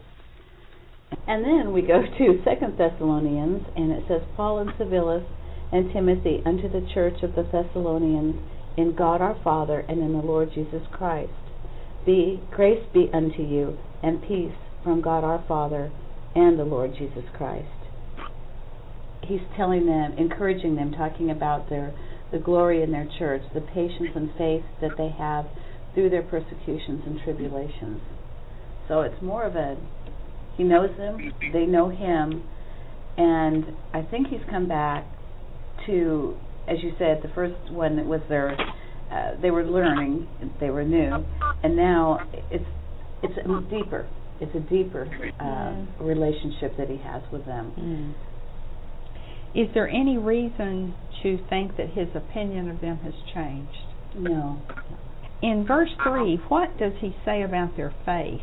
And then we go to Second Thessalonians, and it says, Paul and Silas and Timothy unto the church of the Thessalonians, in God our Father and in the Lord Jesus Christ. Be grace be unto you, and peace from God our Father and the Lord Jesus Christ. he's telling them, encouraging them, talking about their the glory in their church, the patience and faith that they have through their persecutions and tribulations. So it's more of a, he knows them, they know him, and I think he's come back to, as you said, the first one was their, uh, they were learning, they were new, and now it's it's deeper. It's a deeper uh, mm. relationship that he has with them. Mm. Is there any reason to think that his opinion of them has changed? No. In verse three, what does he say about their faith?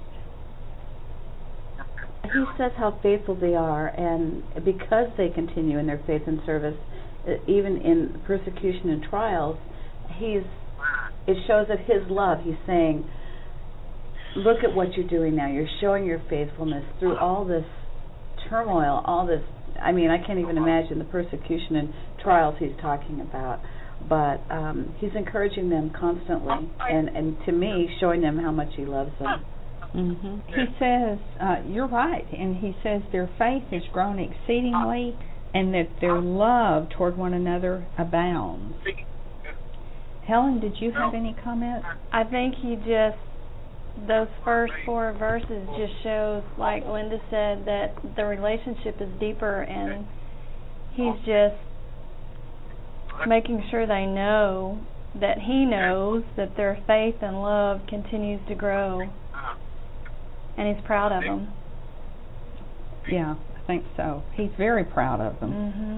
He says how faithful they are, and because they continue in their faith and service, even in persecution and trials, he's it shows of his love. He's saying, look at what you're doing now. You're showing your faithfulness through all this turmoil, all this, I mean, I can't even imagine the persecution and trials he's talking about. But um, he's encouraging them constantly, and, and to me, showing them how much he loves them. Mm-hmm. He says, uh, you're right, and he says their faith has grown exceedingly, and that their love toward one another abounds. Helen, did you have any comments? I think he just, those first four verses just shows, like Linda said, that the relationship is deeper, and he's just making sure they know that he knows that their faith and love continues to grow, and he's proud of them. Yeah, I think so. He's very proud of them. Mm-hmm.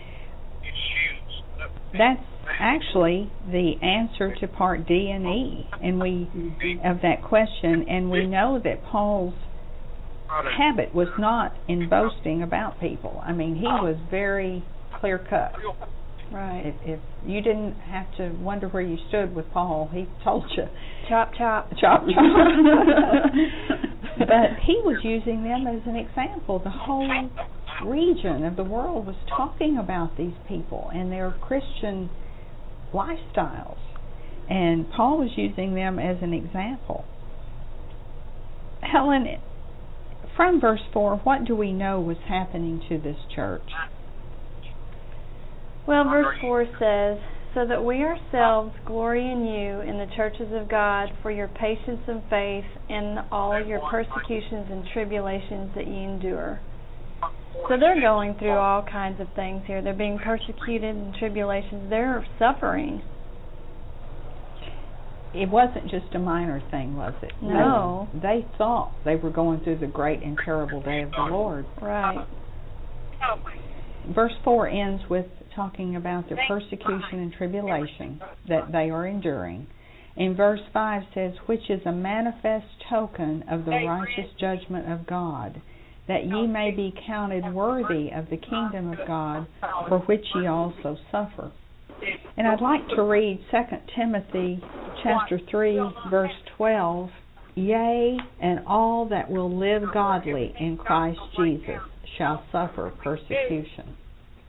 That's actually the answer to part D and E, and we mm-hmm. of that question, and we know that Paul's habit was not in boasting about people. I mean, he was very clear cut. Right. If, if you didn't have to wonder where you stood with Paul, he told you. Chop, chop. Chop, chop. But he was using them as an example. The whole region of the world was talking about these people and their Christian lifestyles. And Paul was using them as an example. Helen, from verse four, what do we know was happening to this church? Well, verse four says, so that we ourselves glory in you in the churches of God for your patience and faith in all your persecutions and tribulations that ye endure. So they're going through all kinds of things here. They're being persecuted and tribulations. They're suffering. It wasn't just a minor thing, was it? No. They, they thought they were going through the great and terrible day of the Lord. Right. Verse four ends with talking about their persecution and tribulation that they are enduring. And verse five says, which is a manifest token of the righteous judgment of God, that ye may be counted worthy of the kingdom of God, for which ye also suffer. And I'd like to read Second Timothy chapter three, verse twelve. Yea, and all that will live godly in Christ Jesus shall suffer persecution.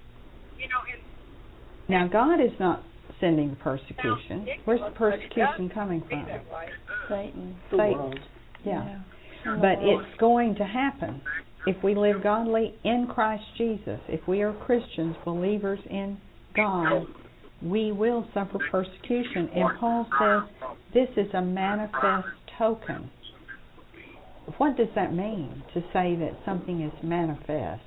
Now, God is not sending the persecution. Where's the persecution coming from? Satan. Satan. Yeah. yeah. But it's going to happen if we live godly in Christ Jesus. If we are Christians, believers in God, we will suffer persecution. And Paul says this is a manifest token. What does that mean, to say that something is manifest?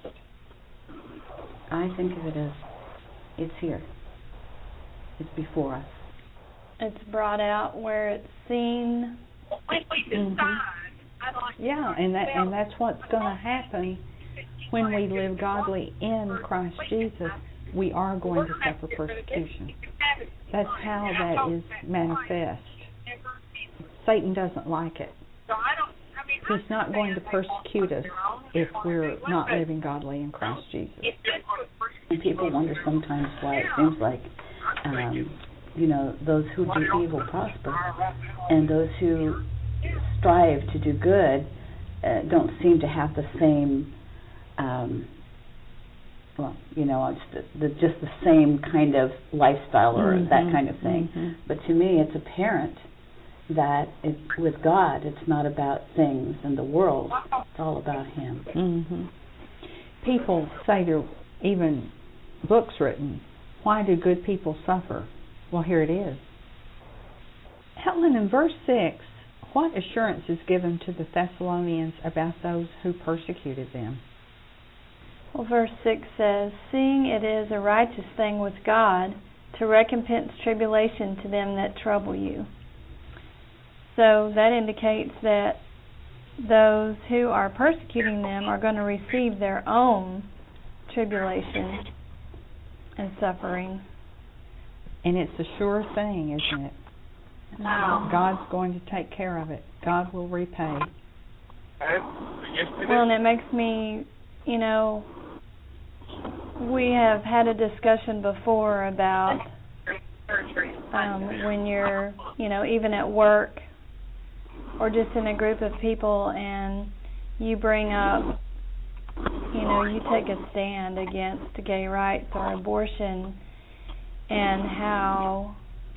I think of it as it's here. It's before us. It's brought out where it's seen. Mm-hmm. Yeah, and that and that's what's going to happen when we live godly in Christ Jesus. We are going to suffer persecution. That's how that is manifest. Satan doesn't like it. He's not going to persecute us if we're not living godly in Christ Jesus. And people wonder sometimes why it seems like, um, you know, those who do evil prosper, and those who strive to do good uh, don't seem to have the same, um, well, you know, just the, the, just the same kind of lifestyle or mm-hmm. that kind of thing. Mm-hmm. But to me, it's apparent that it, with God, it's not about things in the world. It's all about Him. Mm-hmm. People say they're even books written. Why do good people suffer? Well, here it is. Helen, in verse six, what assurance is given to the Thessalonians about those who persecuted them? Well, verse six says, "Seeing it is a righteous thing with God to recompense tribulation to them that trouble you." So that indicates that those who are persecuting them are going to receive their own tribulation and suffering. And it's a sure thing, isn't it? Wow. God's going to take care of it. God will repay. Well, and it makes me, you know, we have had a discussion before about um, when you're, you know, even at work or just in a group of people and you bring up, you know, you take a stand against gay rights or abortion and how,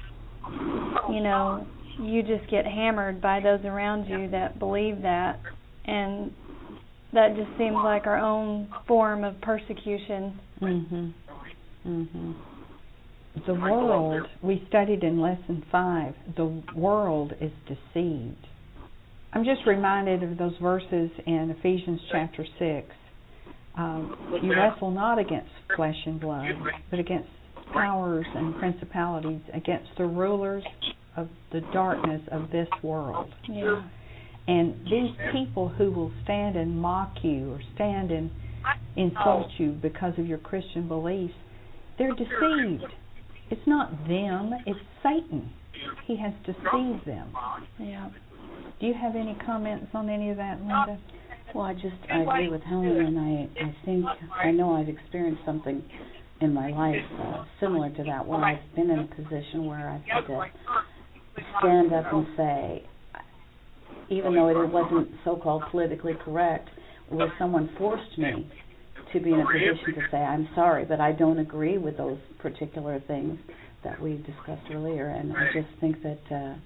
you know, you just get hammered by those around you that believe that, and that just seems like our own form of persecution. Mhm. Mhm. The world, we studied in lesson five, the world is deceived. I'm just reminded of those verses in Ephesians chapter six. Um, you wrestle not against flesh and blood, but against powers and principalities, against the rulers of the darkness of this world. Yeah. And these people who will stand and mock you or stand and insult you because of your Christian beliefs, they're deceived. It's not them, it's Satan. He has deceived them. Yeah. Do you have any comments on any of that, Linda? Well, I just I agree with Helen, and I, I think, I know I've experienced something in my life uh, similar to that, where I've been in a position where I've had to stand up and say, even though it wasn't so-called politically correct, where someone forced me to be in a position to say, I'm sorry, but I don't agree with those particular things that we discussed earlier. And I just think that uh,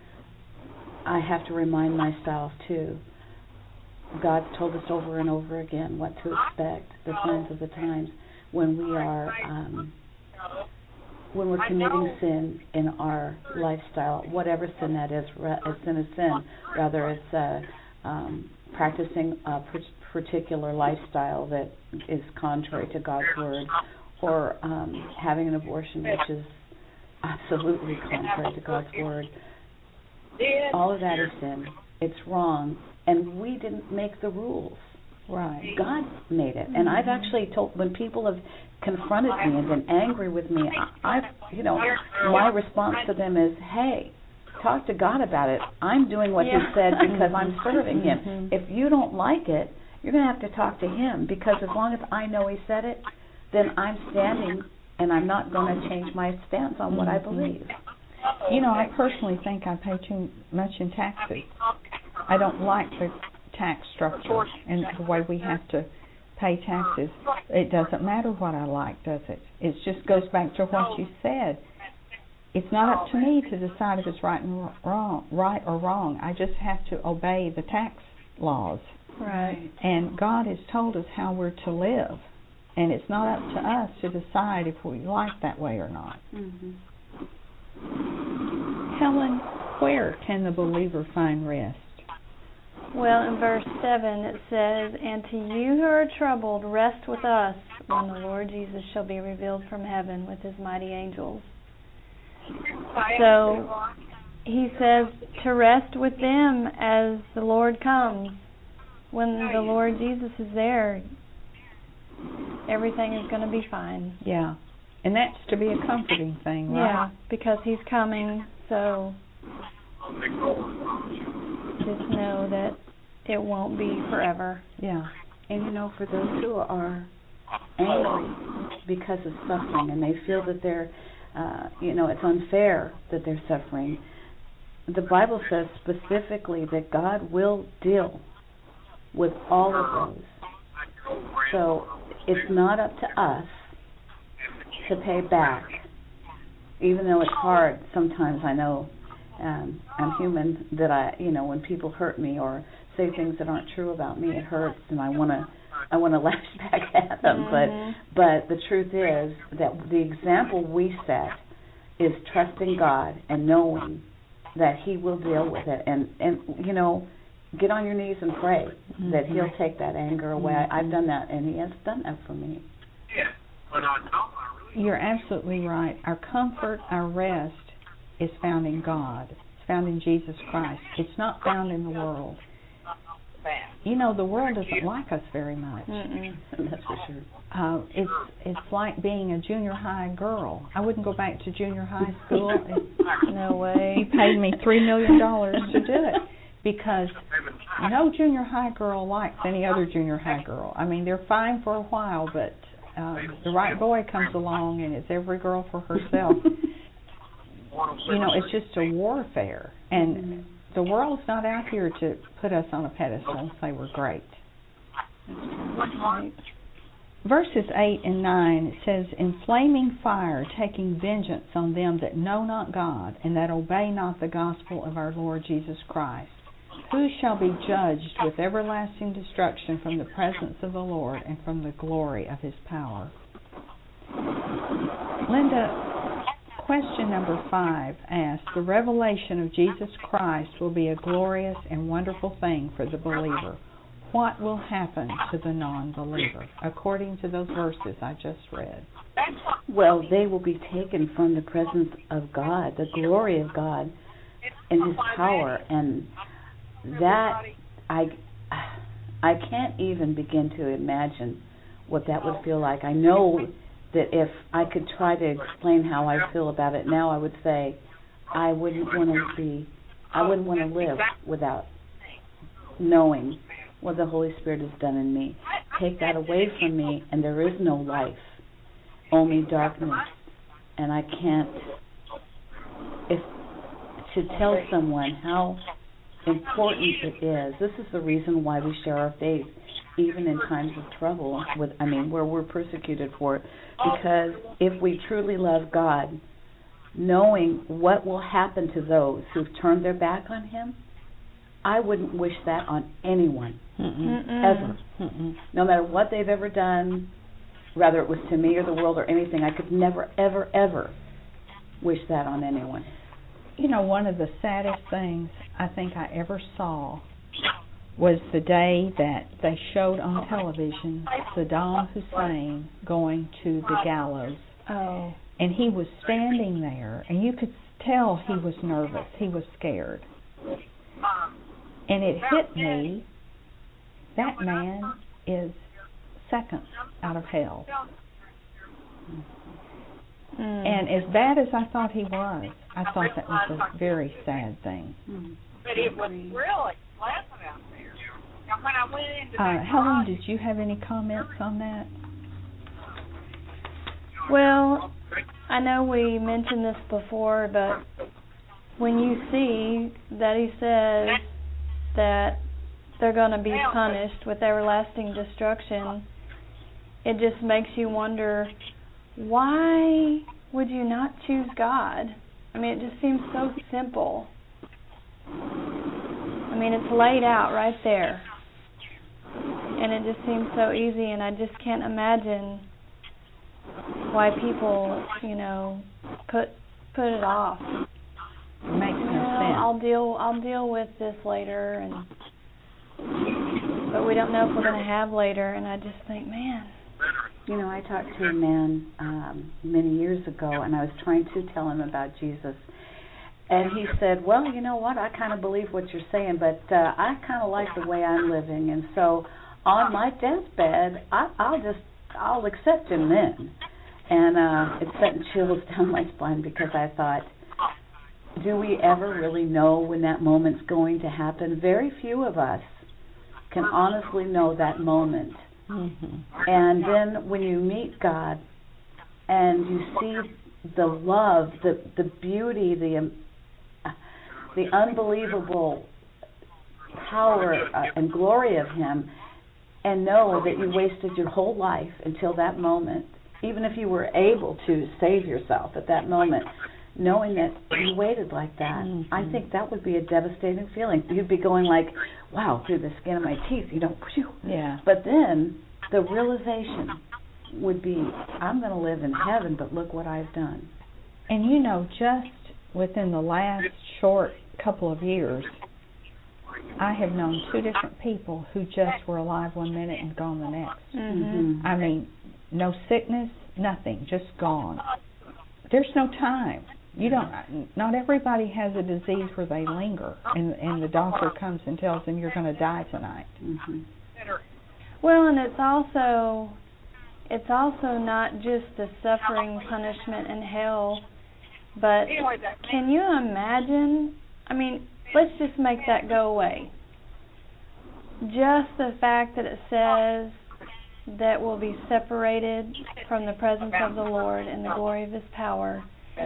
I have to remind myself, too, God's told us over and over again what to expect, the signs of the times, when we are, um, when we're committing sin in our lifestyle, whatever sin that is. A sin is sin, rather it's uh, um, practicing a particular lifestyle that is contrary to God's word, or um, having an abortion, which is absolutely contrary to God's word. All of that is sin. It's wrong, and we didn't make the rules. Right. God made it. And I've actually told, when people have confronted me and been angry with me, I've, you know, my response to them is, hey, talk to God about it. I'm doing what Yeah. He said because I'm serving Him. Mm-hmm. If you don't like it, you're going to have to talk to Him, because as long as I know He said it, then I'm standing, and I'm not going to change my stance on what I believe. You know, I personally think I pay too much in taxes. I don't like the tax structure and the way we have to pay taxes. It doesn't matter what I like, does it? It just goes back to what you said. It's not up to me to decide if it's right and wrong, right or wrong. I just have to obey the tax laws. Right. And God has told us how we're to live, and it's not up to us to decide if we like that way or not. Mm-hmm. Helen, where can the believer find rest? Well, in verse seven it says, "And to you who are troubled, rest with us when the Lord Jesus shall be revealed from heaven with His mighty angels." So He says to rest with them as the Lord comes. When the Lord Jesus is there, everything is going to be fine. Yeah. And that's to be a comforting thing, right? Yeah, because He's coming, so just know that it won't be forever. Yeah. And you know, for those who are angry because of suffering, and they feel that they're, uh, you know, it's unfair that they're suffering, the Bible says specifically that God will deal with all of those. So it's not up to us to pay back, even though it's hard sometimes. I know um, I'm human, that I, you know, when people hurt me or say things that aren't true about me, it hurts, and I want to I want to lash back at them. Mm-hmm. But but the truth is that the example we set is trusting God and knowing that He will deal with it, and and you know, get on your knees and pray mm-hmm. that He'll take that anger away. Mm-hmm. I've done that, and He has done that for me. Yeah, but I don't. I really You're absolutely right. Our comfort, our rest is found in God. It's found in Jesus Christ. It's not found in the world. You know, the world doesn't like us very much. Mm-mm. That's for sure. Uh, it's it's like being a junior high girl. I wouldn't go back to junior high school. If No way. you paid me three million dollars to do it, because no junior high girl likes any other junior high girl. I mean, they're fine for a while, but uh, the right boy comes along and it's every girl for herself. You know, it's just a warfare, and Mm-hmm. the world's not out here to put us on a pedestal and say we're great. Right. Verses eight and nine, it says, "In flaming fire, taking vengeance on them that know not God, and that obey not the gospel of our Lord Jesus Christ, who shall be judged with everlasting destruction from the presence of the Lord and from the glory of His power." Linda, question number five asks, "The revelation of Jesus Christ will be a glorious and wonderful thing for the believer. What will happen to the non-believer?" According to those verses I just read. Well, they will be taken from the presence of God, the glory of God, and His power, and that I, I can't even begin to imagine what that would feel like. I know that if I could try to explain how I feel about it now, I would say I wouldn't want to be, I wouldn't want to live without knowing what the Holy Spirit has done in me. Take that away from me, and there is no life, only darkness. And I can't, if to tell someone how important it is. This is the reason why we share our faith, even in times of trouble. With, I mean, where we're persecuted for it, because if we truly love God, knowing what will happen to those who've turned their back on Him, I wouldn't wish that on anyone. Mm-mm. Ever. Mm-mm. No matter what they've ever done, whether it was to me or the world or anything, I could never, ever, ever wish that on anyone. You know, one of the saddest things I think I ever saw was the day that they showed on television Saddam Hussein going to the gallows. Oh. And he was standing there, and you could tell he was nervous. He was scared. And it hit me, that man is seconds out of hell. Mm. And as bad as I thought he was, I thought that was a very sad thing. Mm. But it was really pleasant out there. Now, when I went into Uh, that Helen, did you have any comments on that? Well, I know we mentioned this before, but when you see that He says that they're going to be punished with everlasting destruction, it just makes you wonder, why would you not choose God? I mean, it just seems so simple. I mean, it's laid out right there. And it just seems so easy, and I just can't imagine why people, you know, put put it off. It makes no Well, sense. I'll deal I'll deal with this later, and but we don't know if we're going to have later, and I just think, man. You know, I talked to a man um, many years ago, and I was trying to tell him about Jesus. And he said, well, you know what, I kind of believe what you're saying, but uh, I kind of like the way I'm living. And so on my deathbed, I, I'll just, I'll accept Him then. And uh, it sent chills down my spine, because I thought, do we ever really know when that moment's going to happen? Very few of us can honestly know that moment. Mm-hmm. And then when you meet God and you see the love, the the beauty, the um, the unbelievable power uh, and glory of Him, and know that you wasted your whole life until that moment, even if you were able to save yourself at that moment, knowing that he waited like that. Mm-hmm. I think that would be a devastating feeling. You'd be going like, wow, through the skin of my teeth, you know. Phew. Yeah. But then the realization would be, I'm going to live in heaven, but look what I've done. And you know, just within the last short couple of years, I have known two different people who just were alive one minute and gone the next. Mm-hmm. I mean, no sickness, nothing, just gone. There's no time. You don't. Not everybody has a disease where they linger, and and the doctor comes and tells them you're going to die tonight. Mm-hmm. Well, and it's also it's also not just the suffering, punishment, and hell, but can you imagine? I mean, let's just make that go away. Just the fact that it says that we'll be separated from the presence of the Lord and the glory of His power,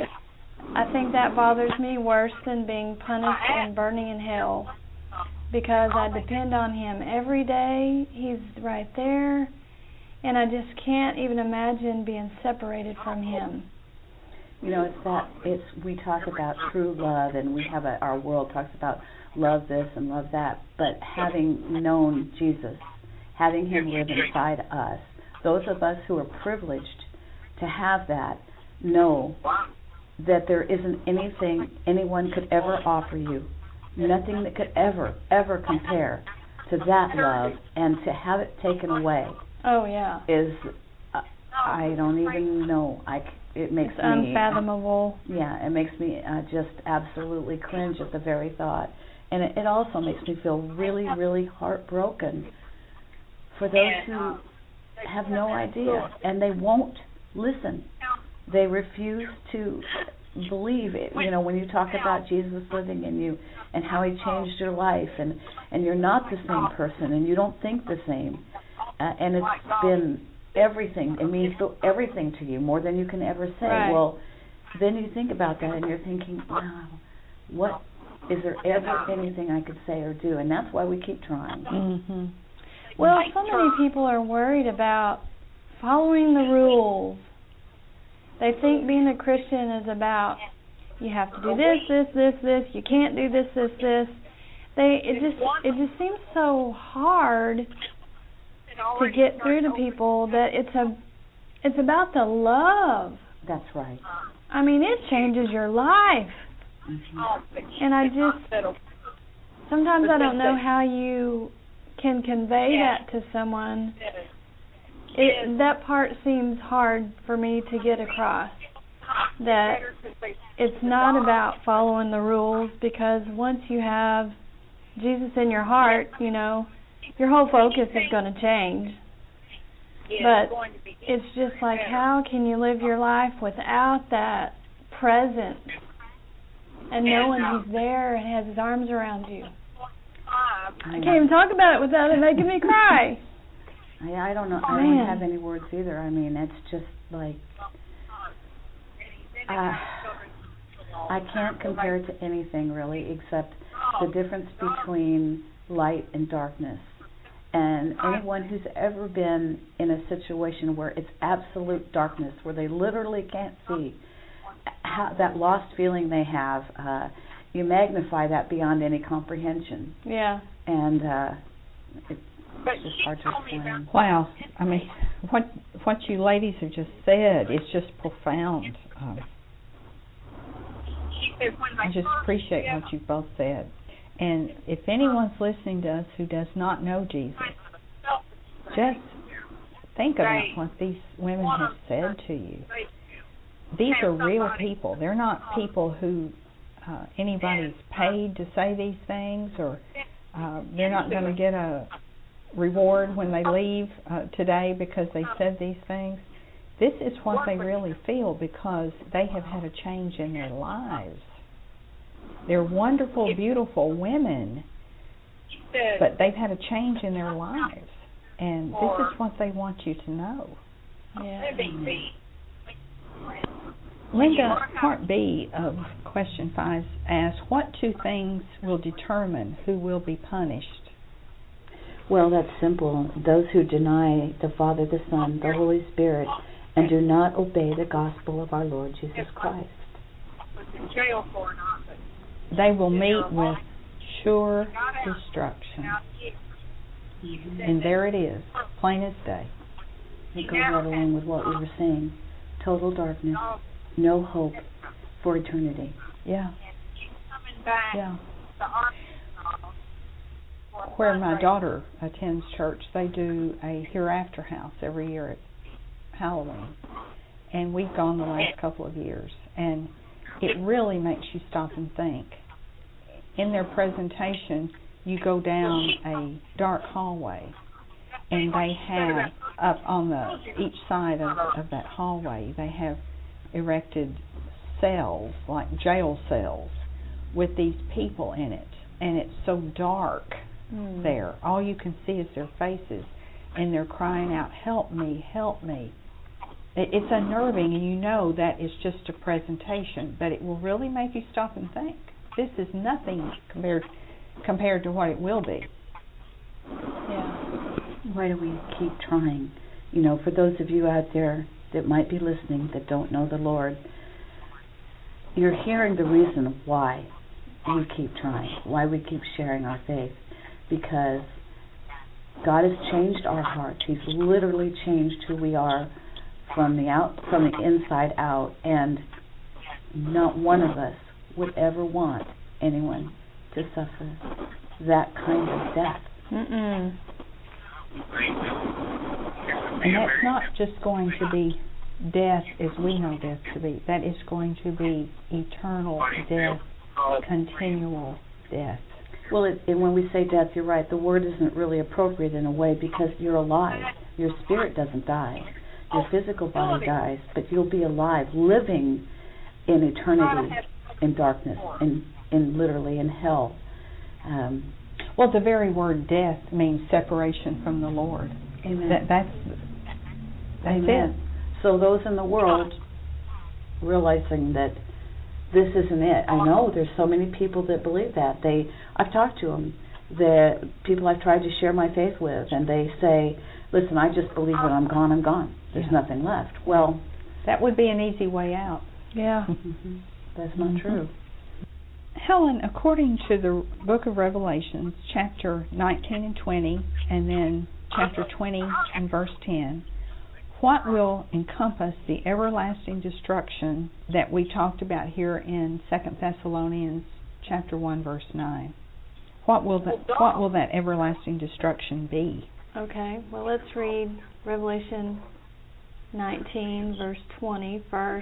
I think that bothers me worse than being punished and burning in hell, because I depend on Him every day. He's right there, and I just can't even imagine being separated from Him. You know, it's that, it's, we talk about true love, and we have a, our world talks about love this and love that, but having known Jesus, having Him live inside us, those of us who are privileged to have that, know that there isn't anything anyone could ever offer you, nothing that could ever, ever compare to that love, and to have it taken away. Oh, yeah. Is, uh, I don't even know, I It makes it's me unfathomable. Uh, yeah, it makes me uh, just absolutely cringe at the very thought, and it, it also makes me feel really, really heartbroken for those who have no idea, and they won't listen. They refuse to believe it. You know, when you talk about Jesus living in you and how He changed your life, and and you're not the same person, and you don't think the same, uh, and it's been everything, it means everything to you, more than you can ever say. Right. Well, then you think about that and you're thinking, wow, what, is there ever anything I could say or do? And that's why we keep trying. Mm-hmm. Well, so many people are worried about following the rules. They think being a Christian is about, you have to do this, this, this, this, you can't do this, this, this. They, it just, it just seems so hard to get through to people that it's a it's about the love. That's right. I mean, it changes your life. Mm-hmm. And I just sometimes I don't know how you can convey that to someone. It, that part seems hard for me to get across, that it's not about following the rules, because once you have Jesus in your heart, you know, your whole focus is going to change. But it's just like, how can you live your life without that presence and knowing He's there and has His arms around you? I can't even talk about it without it making me cry. I, I don't know. I Man. don't have any words either. I mean, it's just like, uh, I can't compare it to anything really, except the difference between light and darkness. And anyone who's ever been in a situation where it's absolute darkness, where they literally can't see, how, that lost feeling they have, uh, you magnify that beyond any comprehension. Yeah. And uh, it's just hard to explain. Wow. I mean, what what you ladies have just said is just profound. Um, I just appreciate what you both said. And if anyone's listening to us who does not know Jesus, just think about what these women have said to you. These are real people. They're not people who uh, anybody's paid to say these things, or uh, they're not going to get a reward when they leave uh, today because they said these things. This is what they really feel, because they have had a change in their lives. They're wonderful, beautiful women, but they've had a change in their lives. And this is what they want you to know. Yeah. Linda, part B of question five asks, what two things will determine who will be punished? Well, that's simple. Those who deny the Father, the Son, the Holy Spirit, and do not obey the gospel of our Lord Jesus Christ. in jail for or not, but they will meet with sure destruction. Mm-hmm. And there it is, plain as day. It goes right along with what we were saying. Total darkness, no hope for eternity. Yeah. coming back. Yeah. The army, uh, Where my daughter attends church, they do a hereafter house every year at Halloween. And we've gone the last couple of years. And it really makes you stop and think. In their presentation, you go down a dark hallway, and they have up on the each side of, of that hallway, they have erected cells, like jail cells, with these people in it. And it's so dark mm. there. All you can see is their faces, and they're crying out, "Help me, help me." It, it's unnerving, and you know that is just a presentation, but it will really make you stop and think. This is nothing compared compared to what it will be. Yeah. Why do we keep trying? You know, for those of you out there that might be listening that don't know the Lord, you're hearing the reason why we keep trying, why we keep sharing our faith, because God has changed our hearts. He's literally changed who we are from the out, from the inside out, and not one of us would ever want anyone to suffer that kind of death. Mm-mm. And that's not just going to be death as we know death to be. That is going to be eternal death, continual death. Well, it, and when we say death, you're right. The word isn't really appropriate in a way because you're alive. Your spirit doesn't die. Your physical body dies, but you'll be alive, living in eternity, in darkness, in, in literally in hell. Um, well, the very word death means separation from the Lord. Amen. That, that's that's Amen. it. So those in the world realizing that this isn't it. I know there's so many people that believe that. They, I've talked to them, the people I've tried to share my faith with, and they say, "Listen, I just believe when I'm gone, I'm gone. There's yeah. nothing left." Well, that would be an easy way out. Yeah. That's not mm-hmm. true. Helen, according to the book of Revelations, chapter nineteen and twenty, and then chapter twenty and verse ten, what will encompass the everlasting destruction that we talked about here in Second Thessalonians chapter one, verse nine? What will that, what will that everlasting destruction be? Okay, well, let's read Revelation nineteen, verse twenty first.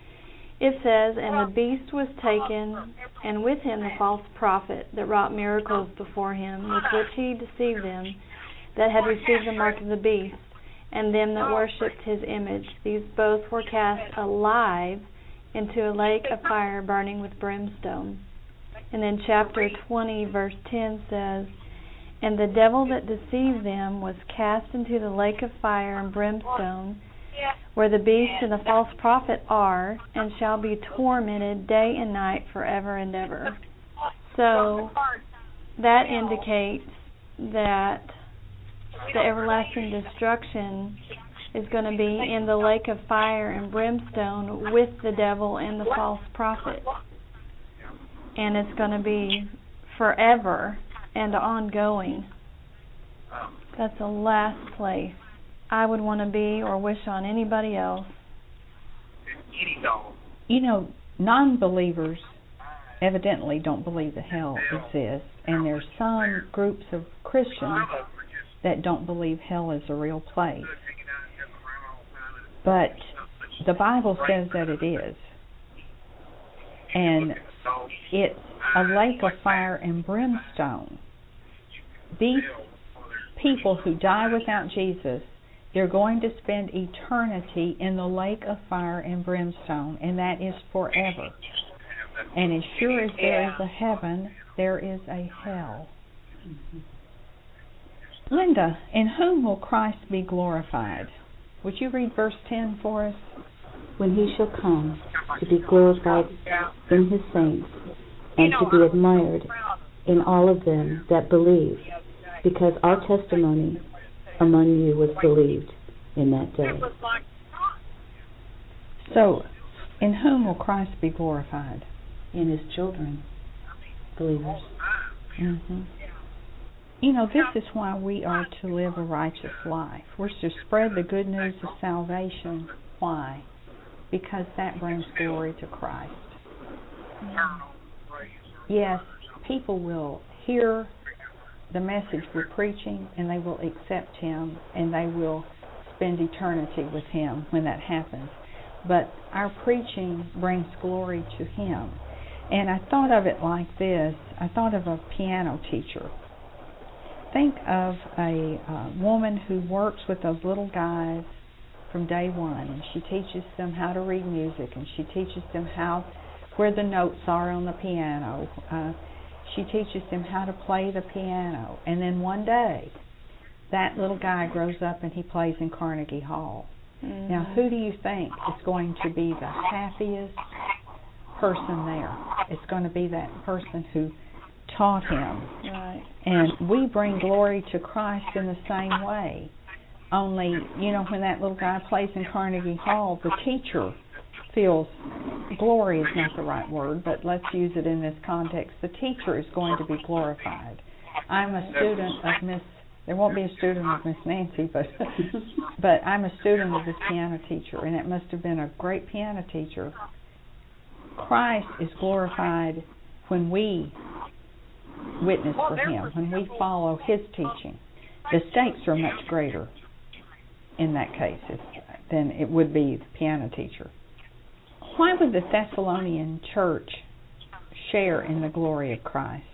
It says, "And the beast was taken, and with him the false prophet that wrought miracles before him, with which he deceived them that had received the mark of the beast, and them that worshipped his image. These both were cast alive into a lake of fire burning with brimstone." And then chapter twenty, verse ten says, "And the devil that deceived them was cast into the lake of fire and brimstone, where the beast and the false prophet are, and shall be tormented day and night forever and ever." So that indicates that the everlasting destruction is going to be in the lake of fire and brimstone with the devil and the false prophet. And it's going to be forever and ongoing. That's the last place I would want to be or wish on anybody else. You know, non-believers evidently don't believe that hell exists, and there's some groups of Christians that don't believe hell is a real place. But the Bible says that it is. And it's a lake of fire and brimstone. These people who die without Jesus, they're going to spend eternity in the lake of fire and brimstone, and that is forever. And as sure as there is a heaven, there is a hell. Mm-hmm. Linda, in whom will Christ be glorified? Would you read verse ten for us? "When he shall come to be glorified in his saints, and to be admired in all of them that believe, because our testimony among you was believed in that day." So, in whom will Christ be glorified? in His children, believers. Mm-hmm. You know, this is why we are to live a righteous life. We're to spread the good news of salvation. Why? Because that brings glory to Christ. Yes, people will hear the message we're preaching and they will accept Him and they will spend eternity with Him when that happens. But our preaching brings glory to Him. And I thought of it like this. I thought of a piano teacher. Think of a uh, woman who works with those little guys from day one, and she teaches them how to read music, and she teaches them how where the notes are on the piano. Uh, she teaches them how to play the piano, and then one day, that little guy grows up and he plays in Carnegie Hall. Mm-hmm. Now, who do you think is going to be the happiest person there? It's going to be that person who taught him. Right. And we bring glory to Christ in the same way. Only, you know, when that little guy plays in Carnegie Hall, the teacher feels, glory is not the right word, but let's use it in this context. The teacher is going to be glorified. I'm a student of Miss, there won't be a student of Miss Nancy, but but I'm a student of this piano teacher, and it must have been a great piano teacher. Christ is glorified when we witness for Him, when we follow His teaching. The stakes are much greater in that case if, than it would be the piano teacher. Why would the Thessalonian church share in the glory of Christ?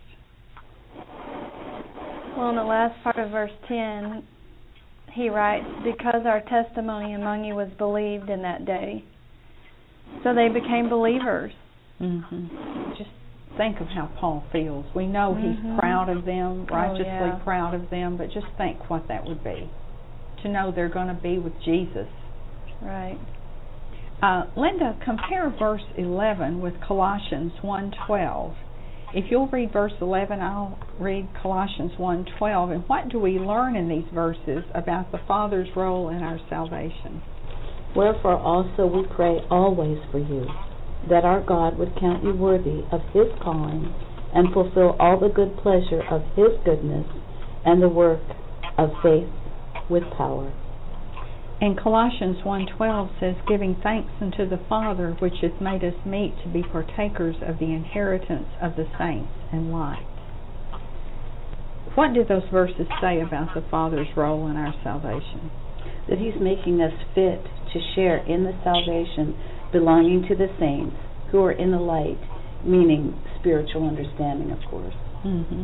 Well, in the last part of verse ten, he writes, because our testimony among you was believed in that day. So they became believers. Mm-hmm. Just think of how Paul feels. We know mm-hmm. he's proud of them, righteously oh, yeah. proud of them, but just think what that would be. To know they're going to be with Jesus. Right. Uh, Linda, compare verse eleven with Colossians one twelve. If you'll read verse eleven, I'll read Colossians one twelve. And what do we learn in these verses about the Father's role in our salvation? Wherefore also we pray always for you, that our God would count you worthy of His calling, and fulfill all the good pleasure of His goodness, and the work of faith with power. And Colossians one twelve says, giving thanks unto the Father, which hath made us meet to be partakers of the inheritance of the saints and light. What do those verses say about the Father's role in our salvation? That He's making us fit to share in the salvation belonging to the saints who are in the light, meaning spiritual understanding, of course. Mm-hmm.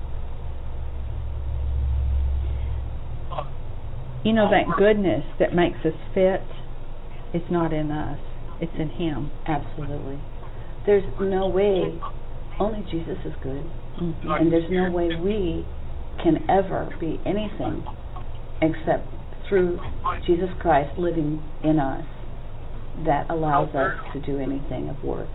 You know, that goodness that makes us fit, it's not in us. It's in Him. Absolutely. There's no way, only Jesus is good. Mm-hmm. And there's no way we can ever be anything except through Jesus Christ living in us that allows us to do anything of worth.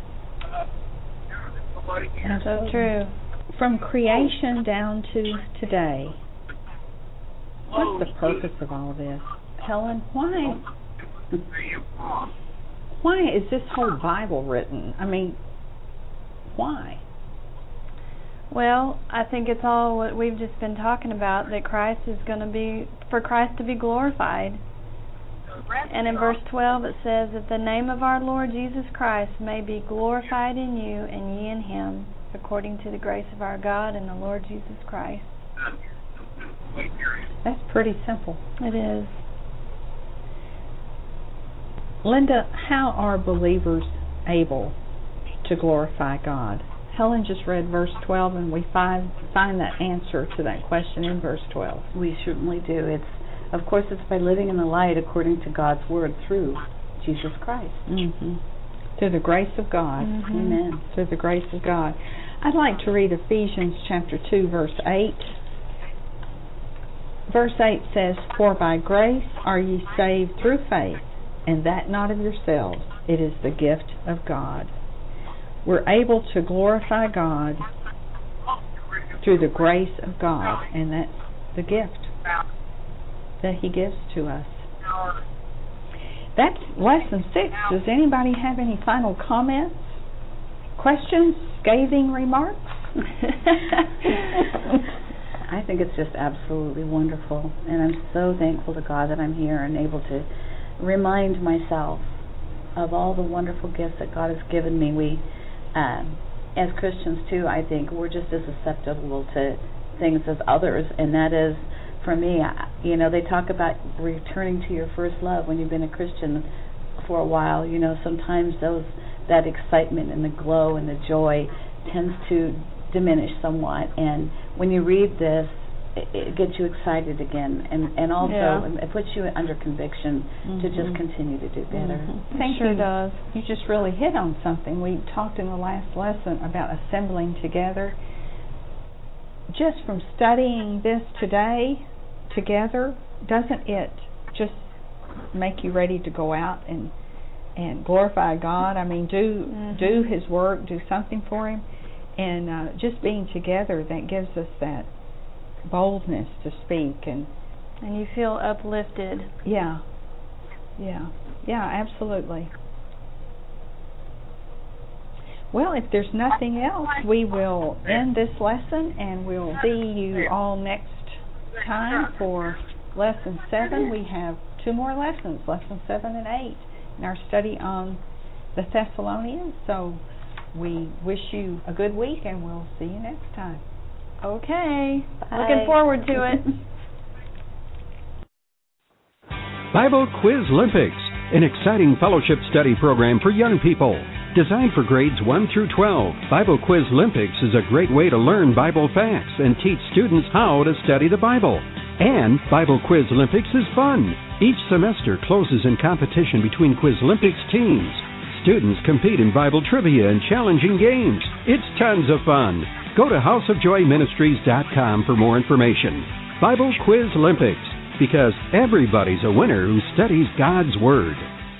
That's so true. From creation down to today, what's the purpose of all this? Helen, why why is this whole Bible written? I mean, why? Well, I think it's all what we've just been talking about, that Christ is going to be, for Christ to be glorified. And in verse twelve it says that the name of our Lord Jesus Christ may be glorified in you and ye in Him, according to the grace of our God and the Lord Jesus Christ. That's pretty simple. It is. Linda, how are believers able to glorify God? Helen just read verse twelve, and we find find that answer to that question in verse twelve. We certainly do. It's, of course, it's by living in the light according to God's Word through Jesus Christ. Mm-hmm. Through the grace of God. Mm-hmm. Amen. Through the grace of God. I'd like to read Ephesians chapter two, verse eight. Verse eight says, for by grace are ye saved through faith, and that not of yourselves. It is the gift of God. We're able to glorify God through the grace of God, and that's the gift that He gives to us. That's lesson six. Does anybody have any final comments? questions, scathing remarks? I think it's just absolutely wonderful, and I'm so thankful to God that I'm here and able to remind myself of all the wonderful gifts that God has given me. We, uh, as Christians too, I think we're just as susceptible to things as others, and that is, for me, you know, they talk about returning to your first love when you've been a Christian for a while. You know, sometimes those that excitement and the glow and the joy tends to diminish somewhat, and when you read this, it, it gets you excited again, and and also Yeah. it puts you under conviction Mm-hmm. to just continue to do better. Mm-hmm. Thank sure you. does. You just really hit on something. We talked in the last lesson about assembling together. Just from studying this today together, doesn't it just make you ready to go out and and glorify God? I mean, do Mm-hmm. do His work, do something for Him, and uh, just being together, that gives us that boldness to speak. And And you feel uplifted. yeah, yeah, yeah, absolutely. Well, if there's nothing else, we will end this lesson, and we'll see you all next time for lesson seven. We have two more lessons, lesson seven and eight, in our study on the Thessalonians. So we wish you a good week, and we'll see you next time. Okay. Bye. Looking forward to it. Bible Quiz Olympics, an exciting fellowship study program for young people. Designed for grades one through twelve, Bible Quiz Olympics is a great way to learn Bible facts and teach students how to study the Bible. And Bible Quiz Olympics is fun. Each semester closes in competition between Quiz Olympics teams. Students compete in Bible trivia and challenging games. It's tons of fun. Go to house of joy ministries dot com for more information. Bible Quiz Olympics, because everybody's a winner who studies God's Word.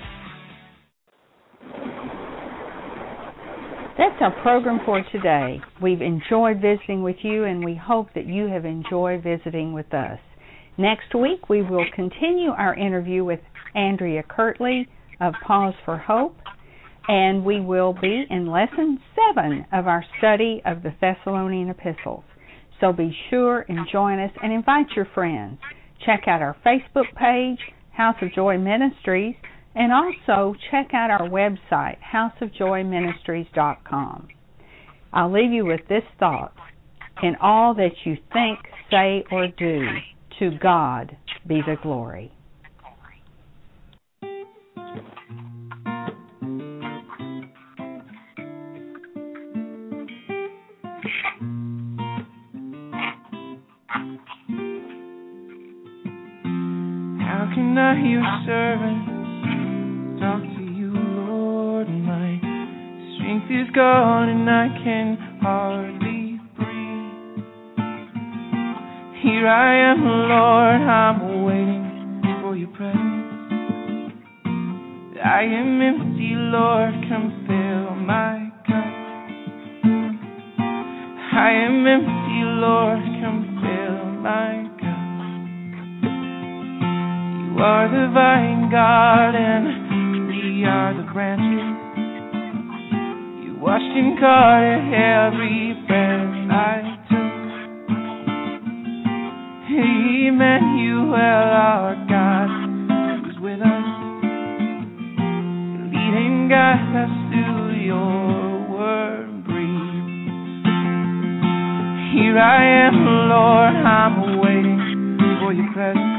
That's our program for today. We've enjoyed visiting with you, and we hope that you have enjoyed visiting with us. Next week, we will continue our interview with Andrea Kirtley of Pause for Hope, and we will be in lesson seven of our study of the Thessalonian epistles. So be sure and join us, and invite your friends. Check out our Facebook page, House of Joy Ministries, and also check out our website, house of joy ministries dot com. I'll leave you with this thought. In all that you think, say, or do, to God be the glory. How can I, your servant, talk to you, Lord? My strength is gone and I can hardly breathe. Here I am, Lord, I'm waiting for your presence. I am empty, Lord, come fill my cup. I am empty, Lord, come fill my cup. You are the vine, God, and we are the branches. You washed and caught every breath I took. Emmanuel, our God, is with us, leading guide us through your word. Breathe. Here I am, Lord, I'm waiting for your presence.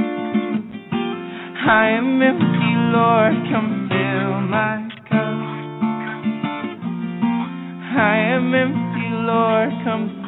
I am empty, Lord, come fill my cup. I am empty, Lord, come